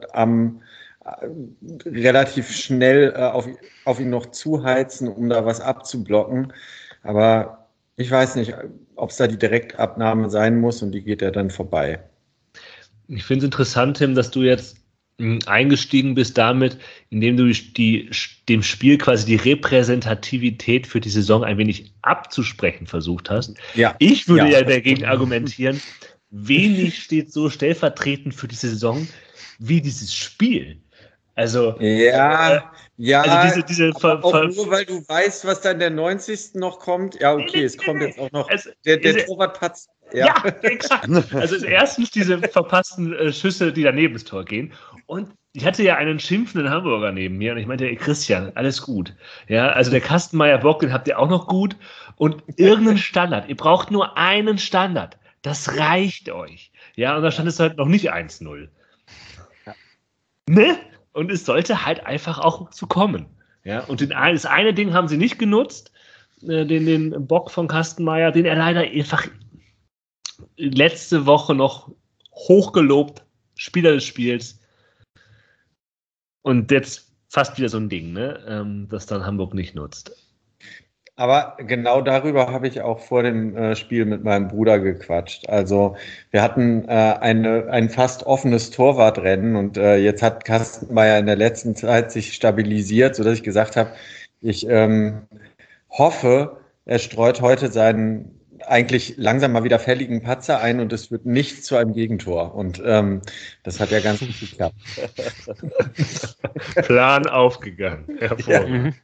relativ schnell auf ihn noch zuheizen, um da was abzublocken. Aber ich weiß nicht, ob es da die Direktabnahme sein muss und die geht ja dann vorbei. Ich finde es interessant, Tim, dass du jetzt eingestiegen bist damit, indem du dem Spiel quasi die Repräsentativität für die Saison ein wenig abzusprechen versucht hast. Ja. Ich würde ja dagegen argumentieren, wenig steht so stellvertretend für die Saison wie dieses Spiel. Also ja, also diese auch nur weil du weißt, was da in der 90. noch kommt. Ja, okay, es kommt jetzt auch noch der Torwartpatz. Ja, exakt. Also erstens diese verpassten Schüsse, die daneben das Tor gehen. Und ich hatte ja einen schimpfenden Hamburger neben mir und ich meinte, Christian, alles gut. Ja, also der Kastenmeier-Bock, den habt ihr auch noch gut. Und irgendeinen Standard. Ihr braucht nur einen Standard. Das reicht euch. Ja, und da stand es halt noch nicht 1:0. Ja. Ne? Und es sollte halt einfach auch so kommen. Ja, und das eine Ding haben sie nicht genutzt, den Bock von Kastenmeier, den er leider einfach letzte Woche noch hochgelobt, Spieler des Spiels. Und jetzt fast wieder so ein Ding, ne? Das dann Hamburg nicht nutzt. Aber genau darüber habe ich auch vor dem Spiel mit meinem Bruder gequatscht. Also wir hatten ein fast offenes Torwartrennen und jetzt hat Kastenmeier in der letzten Zeit sich stabilisiert, sodass ich gesagt habe, ich hoffe, er streut heute seinen eigentlich langsam mal wieder fälligen Patzer ein und es wird nicht zu einem Gegentor. Und das hat ja ganz gut geklappt. Plan aufgegangen. Hervorragend.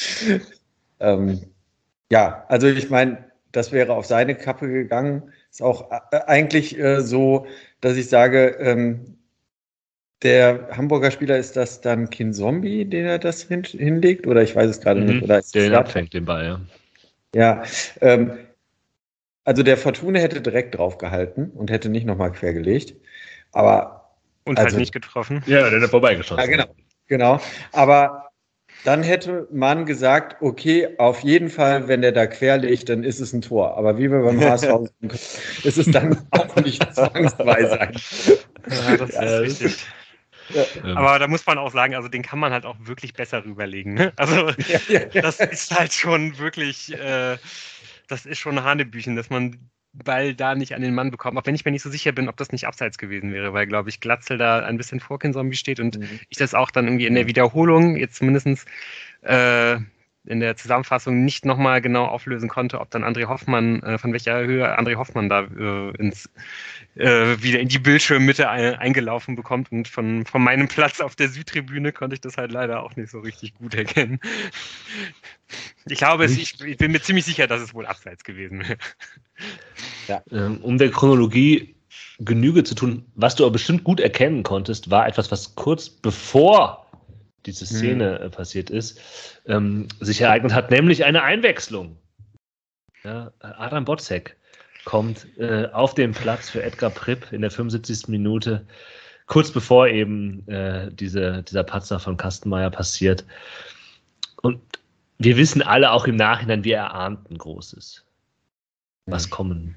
Ja, also ich meine, das wäre auf seine Kappe gegangen. Ist auch eigentlich so, dass ich sage, der Hamburger Spieler, ist das dann Kinzombie, den er das hinlegt? Oder ich weiß es gerade nicht. Oder ist der ihn abfängt, den Ball, ja. Also der Fortuna hätte direkt drauf gehalten und hätte nicht nochmal quergelegt. Aber. Und halt nicht getroffen. Ja, der hat vorbeigeschossen. Ja, genau. Aber dann hätte man gesagt, okay, auf jeden Fall, wenn der da querlegt, dann ist es ein Tor. Aber wie wir beim HSV sind, ist es dann auch nicht zwangsweise ein. Ja, das ist richtig. Ja. Aber da muss man auch sagen, also den kann man halt auch wirklich besser rüberlegen. Ne? Also das ist halt schon wirklich, das ist schon Hanebüchen, dass man Ball da nicht an den Mann bekommt. Auch wenn ich mir nicht so sicher bin, ob das nicht abseits gewesen wäre, weil, glaube ich, Glatzel da ein bisschen vor Kinzombie steht und ich das auch dann irgendwie in der Wiederholung, jetzt mindestens in der Zusammenfassung nicht nochmal genau auflösen konnte, ob dann André Hoffmann, von welcher Höhe André Hoffmann da wieder in die Bildschirmmitte eingelaufen bekommt. Und von meinem Platz auf der Südtribüne konnte ich das halt leider auch nicht so richtig gut erkennen. Ich glaube, ich bin mir ziemlich sicher, dass es wohl abseits gewesen wäre. Ja. Um der Chronologie Genüge zu tun, was du aber bestimmt gut erkennen konntest, war etwas, was kurz bevor diese Szene passiert ist, sich ereignet hat, nämlich eine Einwechslung. Ja, Adam Botzek kommt auf den Platz für Edgar Pripp in der 75. Minute, kurz bevor eben dieser Patzer von Kastenmeier passiert. Und wir wissen alle auch im Nachhinein, wir erahnten Großes, was kommen.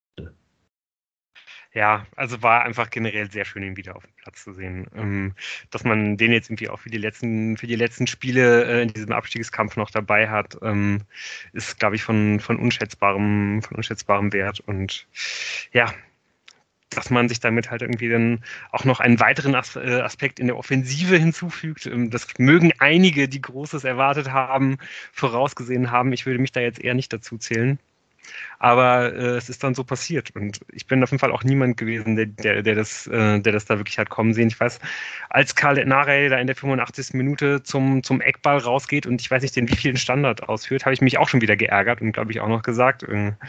Ja, also war einfach generell sehr schön, ihn wieder auf dem Platz zu sehen. Dass man den jetzt irgendwie auch für die letzten Spiele in diesem Abstiegskampf noch dabei hat, ist, glaube ich, von unschätzbarem Wert. Und ja, dass man sich damit halt irgendwie dann auch noch einen weiteren Aspekt in der Offensive hinzufügt. Das mögen einige, die Großes erwartet haben, vorausgesehen haben. Ich würde mich da jetzt eher nicht dazu zählen. Aber es ist dann so passiert. Und ich bin auf jeden Fall auch niemand gewesen, der das da wirklich hat kommen sehen. Ich weiß, als Karl Narey da in der 85. Minute zum Eckball rausgeht und ich weiß nicht, den wie vielen Standard ausführt, habe ich mich auch schon wieder geärgert und glaube ich auch noch gesagt,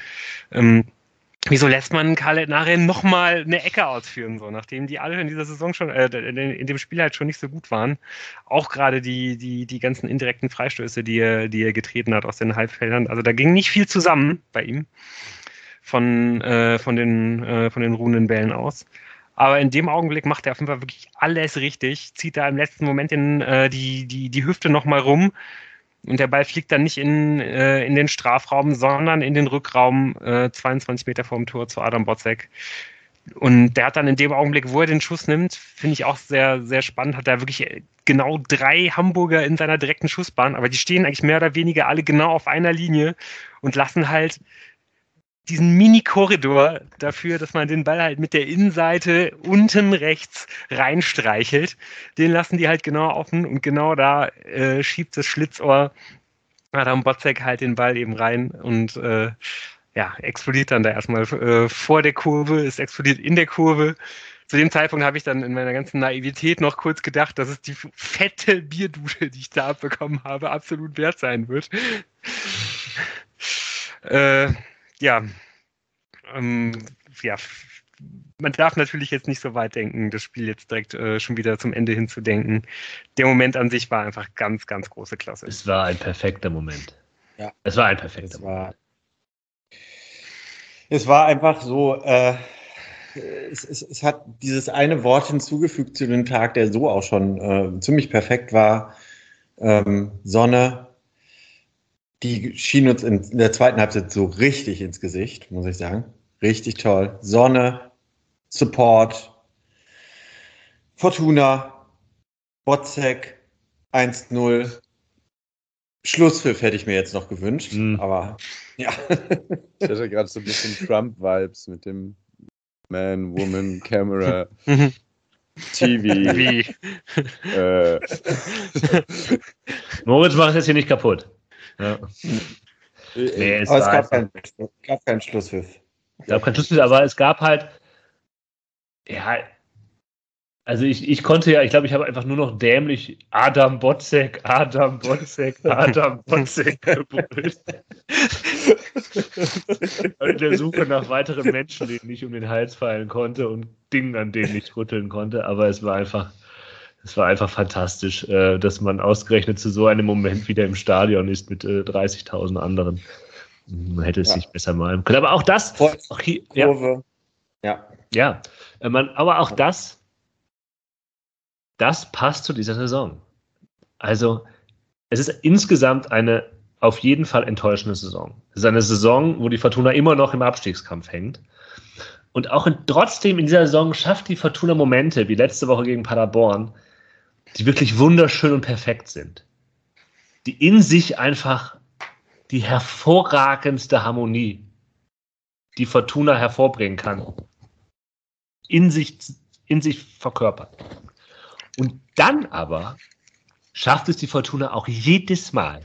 wieso lässt man Karl Narey nochmal eine Ecke ausführen, so, nachdem die alle in dieser Saison schon, in dem Spiel halt schon nicht so gut waren. Auch gerade die ganzen indirekten Freistöße, die er getreten hat aus den Halbfeldern. Also da ging nicht viel zusammen bei ihm von den ruhenden Bällen aus. Aber in dem Augenblick macht er auf jeden Fall wirklich alles richtig, zieht da im letzten Moment die Hüfte nochmal rum. Und der Ball fliegt dann nicht in den Strafraum, sondern in den Rückraum 22 Meter vorm Tor zu Adam Botzek. Und der hat dann in dem Augenblick, wo er den Schuss nimmt, finde ich auch sehr, sehr spannend, hat er wirklich genau 3 Hamburger in seiner direkten Schussbahn, aber die stehen eigentlich mehr oder weniger alle genau auf einer Linie und lassen halt diesen Mini-Korridor dafür, dass man den Ball halt mit der Innenseite unten rechts reinstreichelt. Den lassen die halt genau offen und genau da schiebt das Schlitzohr Adam Botzek halt den Ball eben rein und explodiert dann da erstmal vor der Kurve, es explodiert in der Kurve. Zu dem Zeitpunkt habe ich dann in meiner ganzen Naivität noch kurz gedacht, dass es die fette Bierdusche, die ich da abbekommen habe, absolut wert sein wird. Man darf natürlich jetzt nicht so weit denken, das Spiel jetzt direkt schon wieder zum Ende hinzudenken. Der Moment an sich war einfach ganz, ganz große Klasse. Es war ein perfekter Moment. Ja. Es war ein perfekter Moment. Es war einfach so, es hat dieses eine Wort hinzugefügt zu dem Tag, der so auch schon ziemlich perfekt war. Sonne. Die schien uns in der zweiten Halbzeit so richtig ins Gesicht, muss ich sagen. Richtig toll. Sonne, Support, Fortuna, Botzek, 1-0. Schlusspfiff hätte ich mir jetzt noch gewünscht, aber ja. Ich hatte gerade so ein bisschen Trump-Vibes mit dem Man, Woman, Camera, TV. Moritz macht es jetzt hier nicht kaputt. Ja. Nee, es gab keinen Schlusspfiff. Es gab keinen Schlusspfiff, aber es gab halt, ja, also ich konnte ja, ich glaube, ich habe einfach nur noch dämlich Adam Botzek gebrüllt. In der Suche nach weiteren Menschen, denen ich um den Hals fallen konnte und Dingen, an denen ich rütteln konnte, aber es war einfach fantastisch, dass man ausgerechnet zu so einem Moment wieder im Stadion ist mit 30.000 anderen. Man hätte es sich besser malen können. Aber auch das, auch hier, aber auch das passt zu dieser Saison. Also es ist insgesamt eine auf jeden Fall enttäuschende Saison. Es ist eine Saison, wo die Fortuna immer noch im Abstiegskampf hängt. Und auch trotzdem in dieser Saison schafft die Fortuna Momente, wie letzte Woche gegen Paderborn, die wirklich wunderschön und perfekt sind. Die in sich einfach die hervorragendste Harmonie, die Fortuna hervorbringen kann, in sich verkörpert. Und dann aber schafft es die Fortuna auch jedes Mal,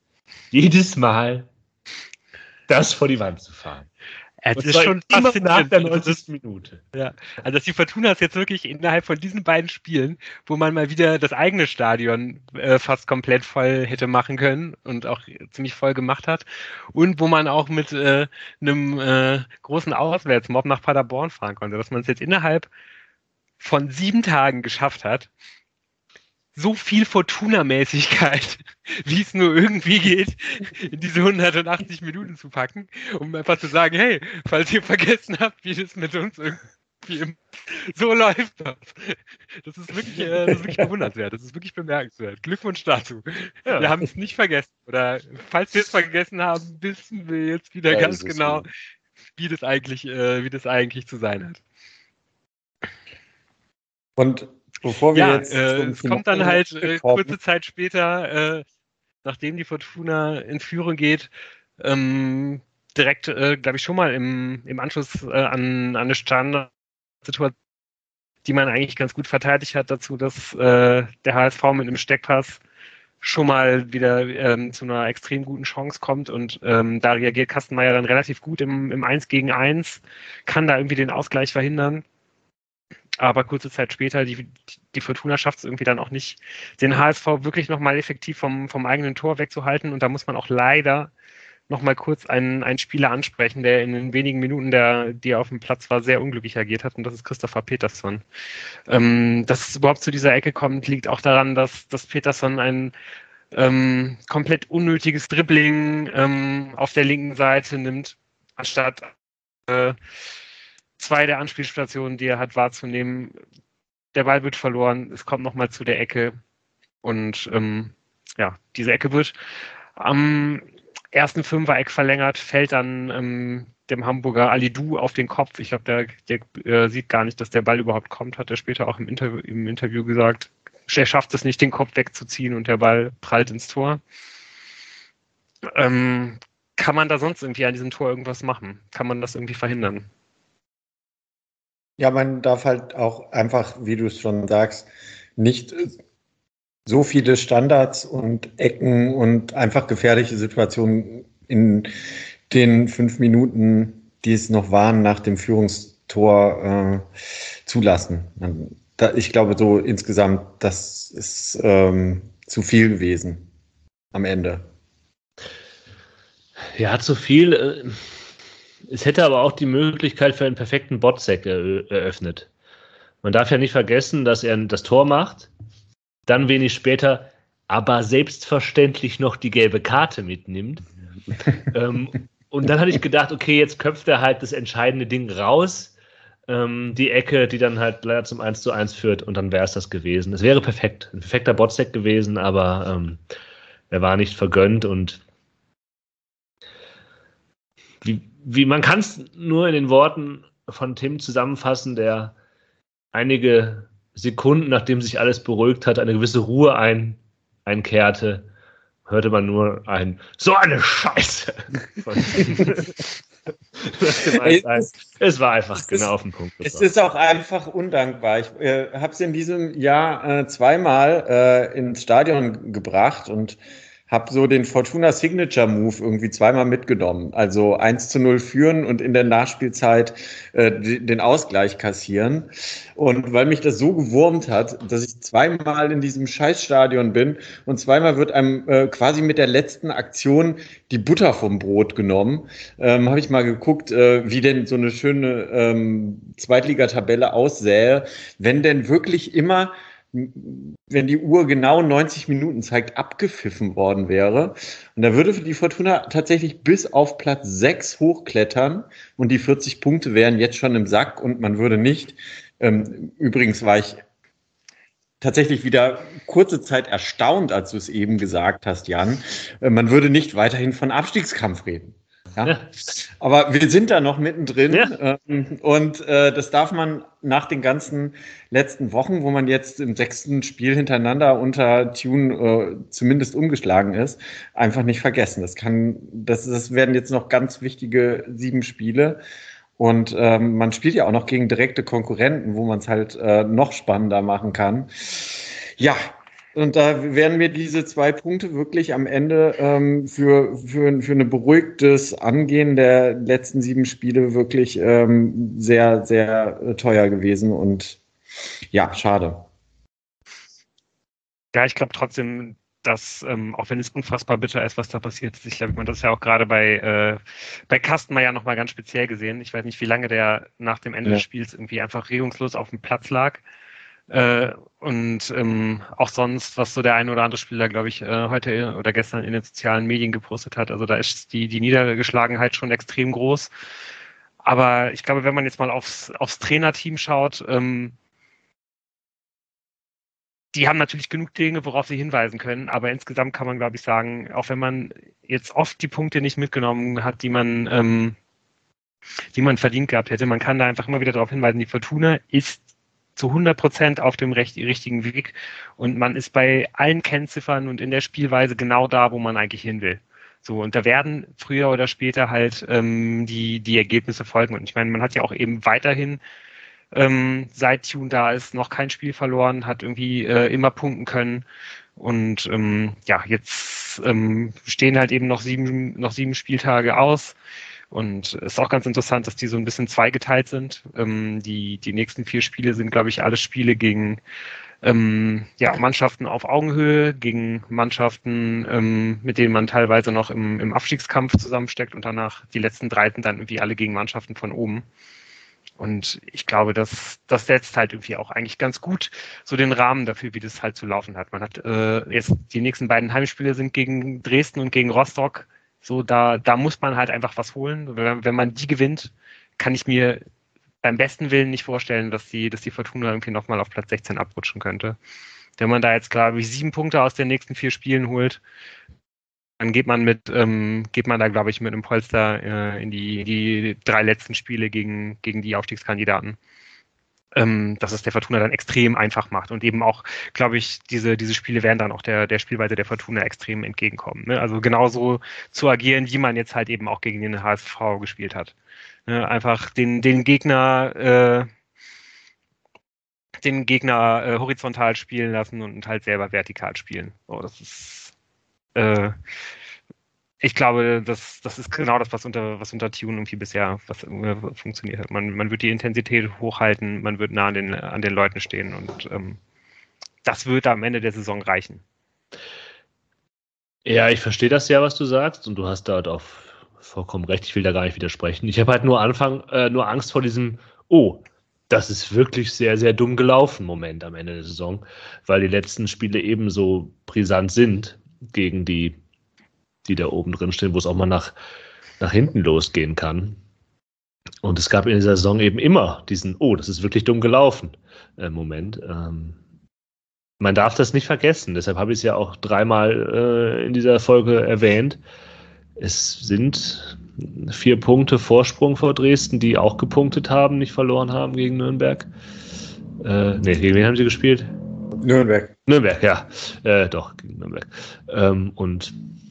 das vor die Wand zu fahren. Es ist schon immer nach der 90. Minute. Ja, also dass die Fortuna es jetzt wirklich innerhalb von diesen beiden Spielen, wo man mal wieder das eigene Stadion fast komplett voll hätte machen können und auch ziemlich voll gemacht hat und wo man auch mit einem großen Auswärtsmob nach Paderborn fahren konnte, dass man es jetzt innerhalb von 7 Tagen geschafft hat, so viel Fortuna-Mäßigkeit, wie es nur irgendwie geht, in diese 180 Minuten zu packen, um einfach zu sagen, hey, falls ihr vergessen habt, wie das mit uns irgendwie so läuft. Das ist wirklich bewundernswert, das ist wirklich bemerkenswert. Glückwunsch dazu. Ja. Wir haben es nicht vergessen. Oder falls wir es vergessen haben, wissen wir jetzt wieder ganz genau, wie das eigentlich zu sein hat. Und bevor wir jetzt es kommt dann halt kurze Zeit später, nachdem die Fortuna in Führung geht, direkt, glaube ich, schon mal im Anschluss an eine Situation, die man eigentlich ganz gut verteidigt hat, dazu, dass der HSV mit einem Steckpass schon mal wieder zu einer extrem guten Chance kommt und da reagiert Kastenmeier dann relativ gut im 1 gegen 1, kann da irgendwie den Ausgleich verhindern. Aber kurze Zeit später, die Fortuna schafft es irgendwie dann auch nicht, den HSV wirklich nochmal effektiv vom eigenen Tor wegzuhalten. Und da muss man auch leider nochmal kurz einen Spieler ansprechen, der in den wenigen Minuten, die er auf dem Platz war, sehr unglücklich agiert hat. Und das ist Christopher Peterson. Dass es überhaupt zu dieser Ecke kommt, liegt auch daran, dass Peterson ein komplett unnötiges Dribbling auf der linken Seite nimmt, anstatt zwei der Anspielstationen, die er hat, wahrzunehmen. Der Ball wird verloren, es kommt nochmal zu der Ecke und diese Ecke wird am ersten Fünfer-Eck verlängert, fällt dann dem Hamburger Alidou auf den Kopf. Ich glaube, der sieht gar nicht, dass der Ball überhaupt kommt, hat er später auch im Interview gesagt. Er schafft es nicht, den Kopf wegzuziehen und der Ball prallt ins Tor. Kann man da sonst irgendwie an diesem Tor irgendwas machen? Kann man das irgendwie verhindern? Ja, man darf halt auch einfach, wie du es schon sagst, nicht so viele Standards und Ecken und einfach gefährliche Situationen in den 5 Minuten, die es noch waren, nach dem Führungstor zulassen. Ich glaube, so insgesamt, das ist zu viel gewesen am Ende. Ja, zu viel. Es hätte aber auch die Möglichkeit für einen perfekten Botzek eröffnet. Man darf ja nicht vergessen, dass er das Tor macht, dann wenig später aber selbstverständlich noch die gelbe Karte mitnimmt. Und dann hatte ich gedacht, okay, jetzt köpft er halt das entscheidende Ding raus, die Ecke, die dann halt leider zum 1:1 führt, und dann wäre es das gewesen. Es wäre perfekt, ein perfekter Botzek gewesen, aber er war nicht vergönnt und wie man kann es nur in den Worten von Tim zusammenfassen, der einige Sekunden, nachdem sich alles beruhigt hat, eine gewisse Ruhe einkehrte, hörte man nur so eine Scheiße. Es war einfach genau auf den Punkt. Es ist auch einfach undankbar. Ich habe es in diesem Jahr zweimal ins Stadion gebracht und habe so den Fortuna Signature Move irgendwie zweimal mitgenommen. Also 1:0 führen und in der Nachspielzeit den Ausgleich kassieren. Und weil mich das so gewurmt hat, dass ich zweimal in diesem Scheißstadion bin und zweimal wird einem quasi mit der letzten Aktion die Butter vom Brot genommen, habe ich mal geguckt, wie denn so eine schöne Zweitligatabelle aussähe, wenn denn wirklich immer, wenn die Uhr genau 90 Minuten zeigt, abgepfiffen worden wäre. Und da würde für die Fortuna tatsächlich bis auf Platz 6 hochklettern und die 40 Punkte wären jetzt schon im Sack und man würde nicht, übrigens war ich tatsächlich wieder kurze Zeit erstaunt, als du es eben gesagt hast, Jan, man würde nicht weiterhin von Abstiegskampf reden. Ja. Aber wir sind da noch mittendrin und das darf man nach den ganzen letzten Wochen, wo man jetzt im 6. Spiel hintereinander unter Tune zumindest umgeschlagen ist, einfach nicht vergessen. Das werden jetzt noch ganz wichtige 7 Spiele und man spielt ja auch noch gegen direkte Konkurrenten, wo man es halt noch spannender machen kann. Ja. Und da werden mir diese 2 Punkte wirklich am Ende für ein beruhigtes Angehen der letzten 7 Spiele wirklich sehr, sehr teuer gewesen. Und ja, schade. Ja, ich glaube trotzdem, dass, auch wenn es unfassbar bitter ist, was da passiert ist, ich glaube, man das ja auch gerade bei Kastenmeier nochmal ganz speziell gesehen. Ich weiß nicht, wie lange der nach dem Ende des Spiels irgendwie einfach regungslos auf dem Platz lag. Und auch sonst, was so der ein oder andere Spieler, glaube ich, heute oder gestern in den sozialen Medien gepostet hat. Also da ist die Niedergeschlagenheit schon extrem groß. Aber ich glaube, wenn man jetzt mal aufs Trainerteam schaut, die haben natürlich genug Dinge, worauf sie hinweisen können. Aber insgesamt kann man, glaube ich, sagen, auch wenn man jetzt oft die Punkte nicht mitgenommen hat, die man verdient gehabt hätte, man kann da einfach immer wieder darauf hinweisen, die Fortuna ist zu 100% auf dem richtigen Weg und man ist bei allen Kennziffern und in der Spielweise genau da, wo man eigentlich hin will. So, und da werden früher oder später halt die Ergebnisse folgen. Und ich meine, man hat ja auch eben weiterhin seit Tune da ist, noch kein Spiel verloren, hat irgendwie immer punkten können. Und jetzt stehen halt eben noch sieben Spieltage aus. Und es ist auch ganz interessant, dass die so ein bisschen zweigeteilt sind. Die nächsten 4 Spiele sind, glaube ich, alle Spiele gegen Mannschaften auf Augenhöhe, gegen Mannschaften, mit denen man teilweise noch im Abstiegskampf zusammensteckt, und danach die letzten 3 sind dann irgendwie alle gegen Mannschaften von oben. Und ich glaube, das setzt halt irgendwie auch eigentlich ganz gut so den Rahmen dafür, wie das halt zu laufen hat. Man hat jetzt die nächsten beiden Heimspiele sind gegen Dresden und gegen Rostock. So, da muss man halt einfach was holen. Wenn man die gewinnt, kann ich mir beim besten Willen nicht vorstellen, dass die Fortuna irgendwie nochmal auf Platz 16 abrutschen könnte. Wenn man da jetzt, glaube ich, 7 Punkte aus den nächsten 4 Spielen holt, dann geht man da, glaube ich, mit einem Polster in die 3 letzten Spiele gegen die Aufstiegskandidaten. Dass es der Fortuna dann extrem einfach macht und eben auch, glaube ich, diese Spiele werden dann auch der Spielweise der Fortuna extrem entgegenkommen. Ne? Also genauso zu agieren, wie man jetzt halt eben auch gegen den HSV gespielt hat. Ne? Einfach den Gegner horizontal spielen lassen und halt selber vertikal spielen. So, das ist ich glaube, das ist genau das, was unter Tune irgendwie bisher funktioniert hat. Man wird die Intensität hochhalten, man wird nah an den Leuten stehen, und das wird am Ende der Saison reichen. Ja, ich verstehe das ja, was du sagst, und du hast da auch vollkommen recht. Ich will da gar nicht widersprechen. Ich habe halt nur Angst vor diesem, das ist wirklich sehr, sehr dumm gelaufen Moment am Ende der Saison, weil die letzten Spiele ebenso brisant sind gegen die da oben drin stehen, wo es auch mal nach hinten losgehen kann. Und es gab in dieser Saison eben immer diesen, das ist wirklich dumm gelaufen Moment. Man darf das nicht vergessen, deshalb habe ich es ja auch 3-mal in dieser Folge erwähnt. Es sind 4 Punkte Vorsprung vor Dresden, die auch gepunktet haben, nicht verloren haben gegen Nürnberg. Gegen wen haben sie gespielt? Nürnberg, ja. Doch, gegen Nürnberg. Und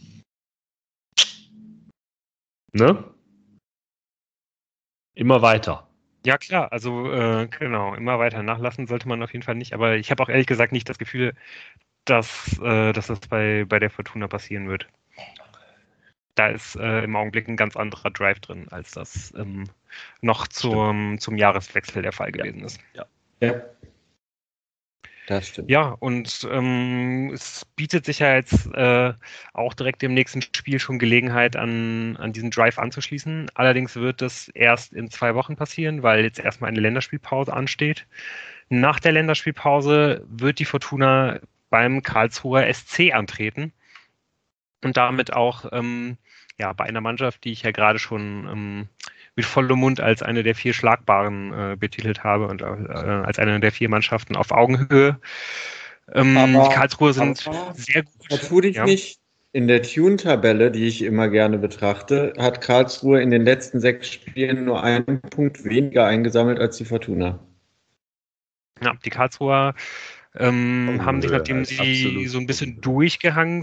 immer weiter. Ja, klar, also genau, immer weiter nachlassen sollte man auf jeden Fall nicht, aber ich habe auch ehrlich gesagt nicht das Gefühl, dass das bei der Fortuna passieren wird. Da ist im Augenblick ein ganz anderer Drive drin, als das noch zum Jahreswechsel der Fall gewesen ist. Ja. Das stimmt. Ja, und es bietet sich ja jetzt auch direkt im nächsten Spiel schon Gelegenheit, an diesen Drive anzuschließen. Allerdings wird das erst in 2 Wochen passieren, weil jetzt erstmal eine Länderspielpause ansteht. Nach der Länderspielpause wird die Fortuna beim Karlsruher SC antreten und damit auch bei einer Mannschaft, die ich ja gerade schon mit vollem Mund als eine der 4 Schlagbaren betitelt habe und als eine der 4 Mannschaften auf Augenhöhe. Die Karlsruher sind sehr gut. Vertu dich nicht. In der Tune-Tabelle, die ich immer gerne betrachte, hat Karlsruhe in den letzten 6 Spielen nur 1 Punkt weniger eingesammelt als die Fortuna. Ja, die Karlsruher haben sich, nachdem sie so ein bisschen durchgehangen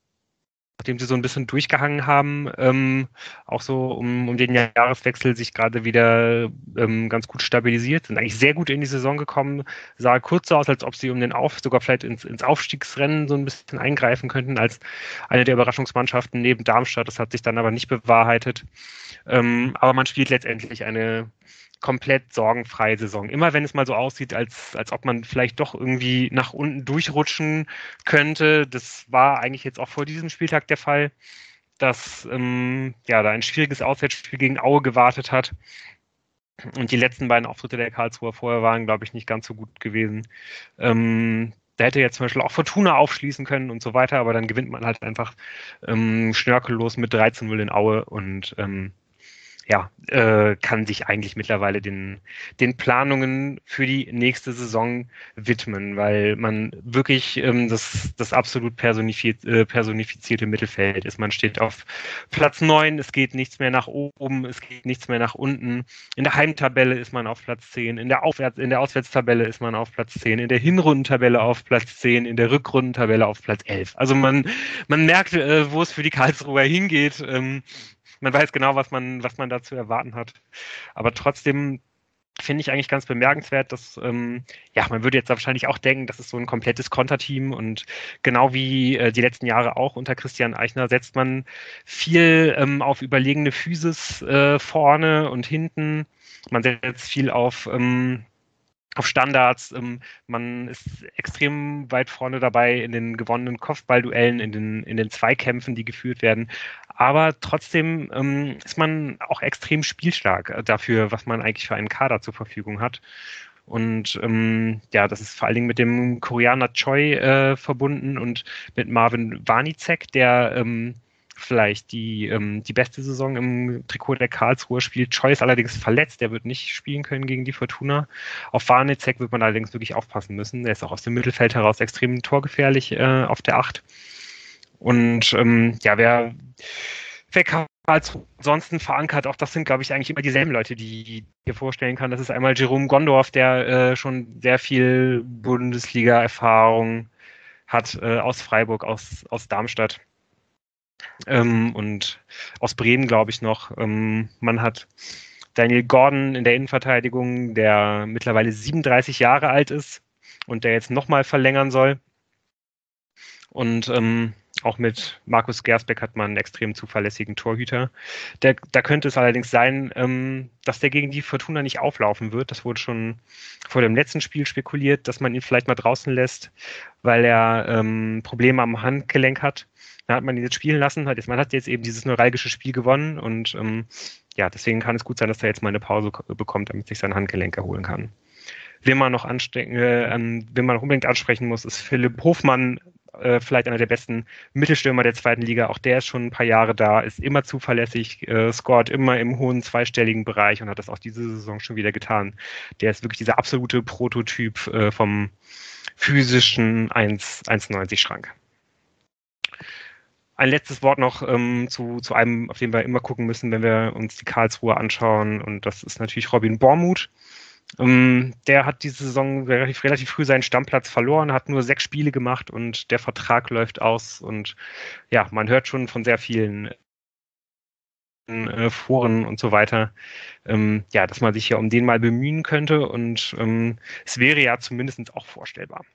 haben, auch so um den Jahreswechsel sich gerade wieder ganz gut stabilisiert, sind eigentlich sehr gut in die Saison gekommen, sah kurz so aus, als ob sie sogar vielleicht ins Aufstiegsrennen so ein bisschen eingreifen könnten, als eine der Überraschungsmannschaften neben Darmstadt. Das hat sich dann aber nicht bewahrheitet. Aber man spielt letztendlich eine komplett sorgenfreie Saison. Immer wenn es mal so aussieht, als ob man vielleicht doch irgendwie nach unten durchrutschen könnte, das war eigentlich jetzt auch vor diesem Spieltag der Fall, dass da ein schwieriges Auswärtsspiel gegen Aue gewartet hat. Und die letzten beiden Auftritte der Karlsruher vorher waren, glaube ich, nicht ganz so gut gewesen. Da hätte jetzt zum Beispiel auch Fortuna aufschließen können und so weiter, aber dann gewinnt man halt einfach schnörkellos mit 13-0 in Aue und kann sich eigentlich mittlerweile den Planungen für die nächste Saison widmen, weil man wirklich das absolut personifizierte Mittelfeld ist. Man steht auf Platz 9, es geht nichts mehr nach oben, es geht nichts mehr nach unten. In der Heimtabelle ist man auf Platz 10, in der Auswärtstabelle ist man auf Platz 10, in der Hinrundentabelle auf Platz 10, in der Rückrundentabelle auf Platz 11. Also man merkt, wo es für die Karlsruher hingeht. Man weiß genau, was man da zu erwarten hat. Aber trotzdem finde ich eigentlich ganz bemerkenswert, dass, ja, man würde jetzt wahrscheinlich auch denken, das ist so ein komplettes Konterteam und genau wie die letzten Jahre auch unter Christian Eichner setzt man viel auf überlegene Physis vorne und hinten. Man setzt viel auf Standards. Man ist extrem weit vorne dabei in den gewonnenen Kopfballduellen, in den Zweikämpfen, die geführt werden. Aber trotzdem ist man auch extrem spielstark dafür, was man eigentlich für einen Kader zur Verfügung hat. Und ja, das ist vor allen Dingen mit dem Koreaner Choi verbunden und mit Marvin Warnicek, der vielleicht die beste Saison im Trikot der Karlsruher spielt. Choi ist allerdings verletzt, der wird nicht spielen können gegen die Fortuna. Auf Warnicek wird man allerdings wirklich aufpassen müssen. Der ist auch aus dem Mittelfeld heraus extrem torgefährlich auf der 8. Und ja, wer Karlsruhe ansonsten verankert, auch das sind, glaube ich, eigentlich immer dieselben Leute, die ich mir vorstellen kann. Das ist einmal Jerome Gondorf, der schon sehr viel Bundesliga-Erfahrung hat aus Freiburg, aus Darmstadt. Und aus Bremen, glaube ich, noch. Man hat Daniel Gordon in der Innenverteidigung, der mittlerweile 37 Jahre alt ist und der jetzt nochmal verlängern soll. Und auch mit Markus Gersbeck hat man einen extrem zuverlässigen Torhüter. Da könnte es allerdings sein, dass der gegen die Fortuna nicht auflaufen wird. Das wurde schon vor dem letzten Spiel spekuliert, dass man ihn vielleicht mal draußen lässt, weil er Probleme am Handgelenk hat. Da hat man ihn jetzt spielen lassen. Man hat jetzt eben dieses neuralgische Spiel gewonnen und ja, deswegen kann es gut sein, dass er jetzt mal eine Pause bekommt, damit sich sein Handgelenk erholen kann. Wen man noch unbedingt ansprechen muss, ist Philipp Hofmann, vielleicht einer der besten Mittelstürmer der zweiten Liga. Auch der ist schon ein paar Jahre da, ist immer zuverlässig, scoret immer im hohen zweistelligen Bereich und hat das auch diese Saison schon wieder getan. Der ist wirklich dieser absolute Prototyp vom physischen 1,90 Schrank. Ein letztes Wort noch zu einem, auf den wir immer gucken müssen, wenn wir uns die Karlsruhe anschauen. Und das ist natürlich Robin Bormuth. Der hat diese Saison relativ früh seinen Stammplatz verloren, hat nur 6 Spiele gemacht und der Vertrag läuft aus. Und ja, man hört schon von sehr vielen Foren und so weiter, ja, dass man sich ja um den mal bemühen könnte. Und es wäre ja zumindest auch vorstellbar.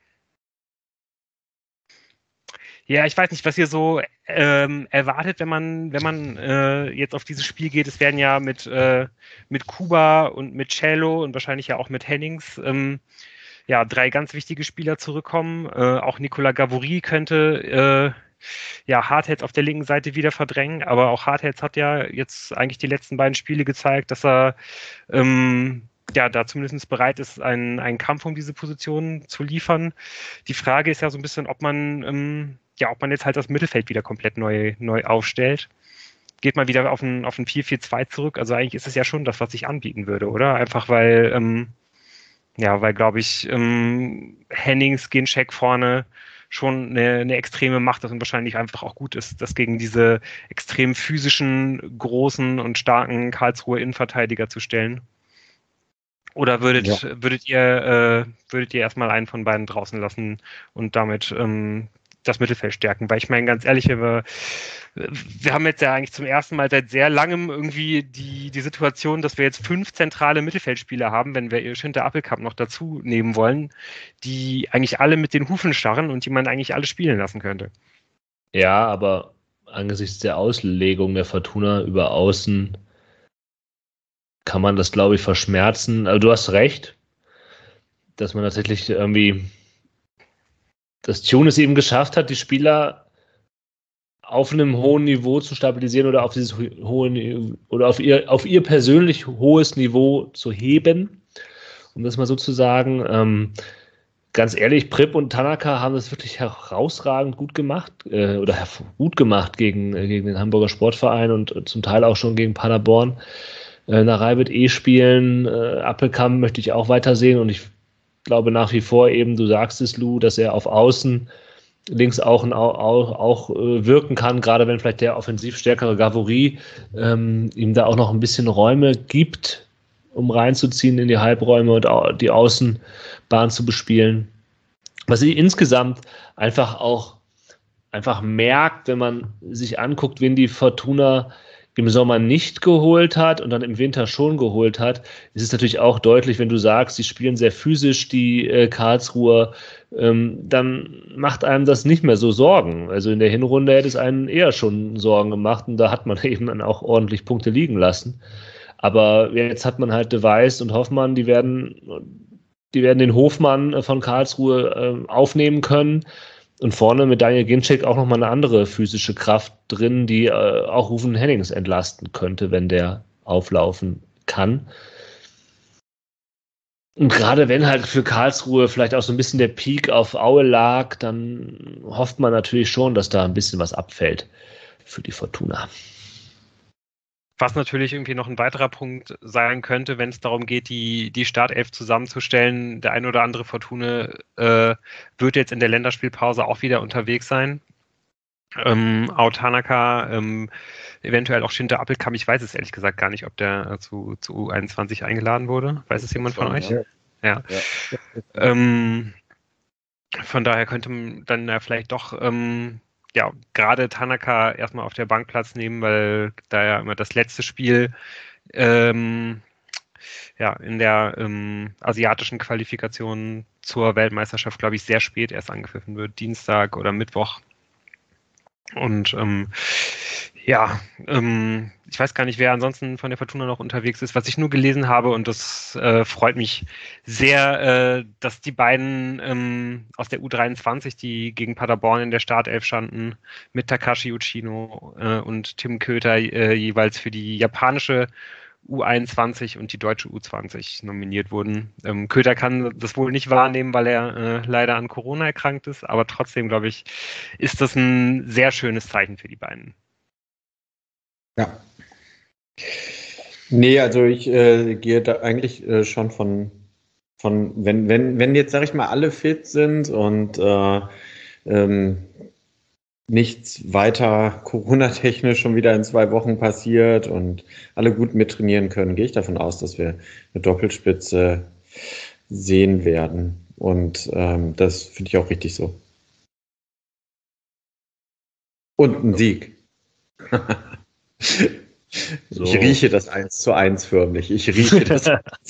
Ja, ich weiß nicht, was ihr so erwartet, wenn man jetzt auf dieses Spiel geht. Es werden ja mit Kuba und mit Cello und wahrscheinlich ja auch mit Hennings ja 3 ganz wichtige Spieler zurückkommen. Auch Nicolas Gavory könnte ja Hardheads auf der linken Seite wieder verdrängen, aber auch Hardheads hat ja jetzt eigentlich die letzten beiden Spiele gezeigt, dass er ja, da zumindest bereit ist, einen Kampf um diese Position zu liefern. Die Frage ist ja so ein bisschen, ob man jetzt halt das Mittelfeld wieder komplett neu aufstellt. Geht man wieder auf ein 4-4-2 zurück? Also eigentlich ist es ja schon das, was sich anbieten würde, oder? Einfach weil, glaube ich, Hennings, Ginczek vorne schon eine extreme Macht ist und wahrscheinlich einfach auch gut ist, das gegen diese extrem physischen, großen und starken Karlsruher Innenverteidiger zu stellen. Oder würdet ihr erstmal einen von beiden draußen lassen und damit das Mittelfeld stärken? Weil ich meine, ganz ehrlich, wir haben jetzt ja eigentlich zum ersten Mal seit sehr langem irgendwie die Situation, dass wir jetzt 5 zentrale Mittelfeldspieler haben, wenn wir Schinter Appelkamp noch dazu nehmen wollen, die eigentlich alle mit den Hufen starren und die man eigentlich alle spielen lassen könnte. Ja, aber angesichts der Auslegung der Fortuna über Außen kann man das, glaube ich, verschmerzen. Also du hast recht, dass man tatsächlich irgendwie dass Tunis eben geschafft hat, die Spieler auf einem hohen Niveau zu stabilisieren oder auf dieses hohe oder auf ihr persönlich hohes Niveau zu heben, um das mal so zu sagen. Ganz ehrlich, Pripp und Tanaka haben das wirklich herausragend gut gemacht gegen den Hamburger Sportverein und zum Teil auch schon gegen Paderborn. Narei wird spielen, Appelkamp möchte ich auch weitersehen und ich glaube nach wie vor eben, du sagst es, Lou, dass er auf Außen links auch wirken kann, gerade wenn vielleicht der offensiv stärkere Gavory ihm da auch noch ein bisschen Räume gibt, um reinzuziehen in die Halbräume und die Außenbahn zu bespielen. Was ich insgesamt einfach merkt, wenn man sich anguckt, wen die Fortuna im Sommer nicht geholt hat und dann im Winter schon geholt hat, ist es natürlich auch deutlich, wenn du sagst, sie spielen sehr physisch, die Karlsruher, dann macht einem das nicht mehr so Sorgen. Also in der Hinrunde hätte es einen eher schon Sorgen gemacht und da hat man eben dann auch ordentlich Punkte liegen lassen. Aber jetzt hat man halt De Wijs und Hoffmann, die werden den Hofmann von Karlsruhe aufnehmen können. Und vorne mit Daniel Ginczek auch nochmal eine andere physische Kraft drin, die auch Ruven Hennings entlasten könnte, wenn der auflaufen kann. Und gerade wenn halt für Karlsruhe vielleicht auch so ein bisschen der Peak auf Aue lag, dann hofft man natürlich schon, dass da ein bisschen was abfällt für die Fortuna. Was natürlich irgendwie noch ein weiterer Punkt sein könnte, wenn es darum geht, die Startelf zusammenzustellen. Der ein oder andere Fortuna wird jetzt in der Länderspielpause auch wieder unterwegs sein. Ao Tanaka, eventuell auch Shinta Appelkamp. Ich weiß es ehrlich gesagt gar nicht, ob der zu U21 eingeladen wurde. Weiß es jemand von euch? Ja. Von daher könnte man dann ja vielleicht doch gerade Tanaka erstmal auf der Bank Platz nehmen, weil da ja immer das letzte Spiel in der asiatischen Qualifikation zur Weltmeisterschaft, glaube ich, sehr spät erst angepfiffen wird, Dienstag oder Mittwoch. Und ich weiß gar nicht, wer ansonsten von der Fortuna noch unterwegs ist. Was ich nur gelesen habe, und das freut mich sehr, dass die beiden aus der U23, die gegen Paderborn in der Startelf standen, mit Takashi Uchino und Tim Köter jeweils für die japanische U21 und die deutsche U20 nominiert wurden. Köter kann das wohl nicht wahrnehmen, weil er leider an Corona erkrankt ist, aber trotzdem, glaube ich, ist das ein sehr schönes Zeichen für die beiden. Ja. Nee, also ich gehe da eigentlich schon von wenn jetzt, sag ich mal, alle fit sind und nichts weiter Corona-technisch schon wieder in 2 Wochen passiert und alle gut mittrainieren können, gehe ich davon aus, dass wir eine Doppelspitze sehen werden. Und das finde ich auch richtig so. Und ein Sieg. So. Ich rieche das 1:1 förmlich. Ich rieche das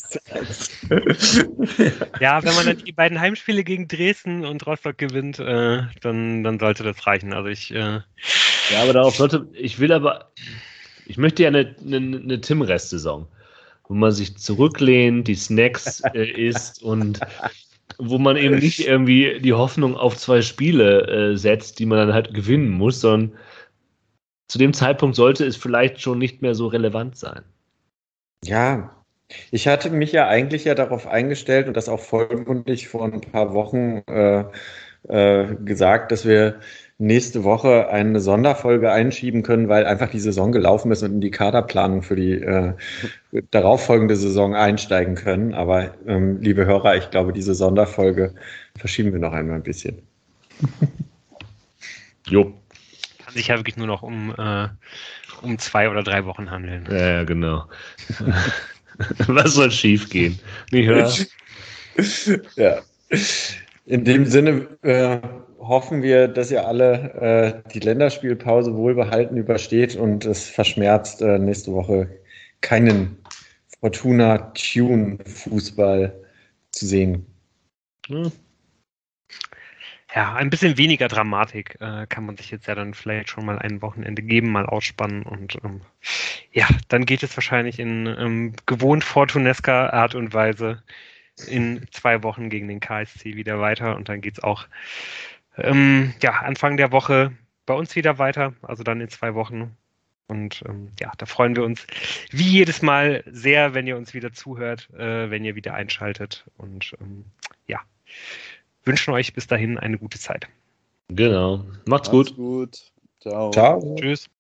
1:1. Ja, wenn man dann die beiden Heimspiele gegen Dresden und Rostock gewinnt, dann sollte das reichen. Also Ja, aber darauf ich möchte ja eine Tim-Rest-Saison, wo man sich zurücklehnt, die Snacks isst und wo man eben nicht irgendwie die Hoffnung auf 2 Spiele setzt, die man dann halt gewinnen muss, sondern zu dem Zeitpunkt sollte es vielleicht schon nicht mehr so relevant sein. Ja, ich hatte mich ja eigentlich darauf eingestellt und das auch vollmundig vor ein paar Wochen gesagt, dass wir nächste Woche eine Sonderfolge einschieben können, weil einfach die Saison gelaufen ist und in die Kaderplanung für die darauffolgende Saison einsteigen können. Aber liebe Hörer, ich glaube, diese Sonderfolge verschieben wir noch einmal ein bisschen. Jo. kann sich ja wirklich nur noch um 2 oder 3 Wochen handeln. Ja, genau. Was soll schief gehen? Nicht wahr? Ja. In dem Sinne hoffen wir, dass ihr alle die Länderspielpause wohlbehalten übersteht und es verschmerzt nächste Woche keinen Fortuna-Tune-Fußball zu sehen. Ja, ein bisschen weniger Dramatik kann man sich jetzt ja dann vielleicht schon mal ein Wochenende geben, mal ausspannen und dann geht es wahrscheinlich in gewohnt fortunesker Art und Weise in 2 Wochen gegen den KSC wieder weiter und dann geht es auch Anfang der Woche bei uns wieder weiter, also dann in 2 Wochen. Und da freuen wir uns wie jedes Mal sehr, wenn ihr uns wieder zuhört, wenn ihr wieder einschaltet und wünschen euch bis dahin eine gute Zeit. Genau. Macht's Macht's gut. gut. Ciao. Ciao. Tschüss.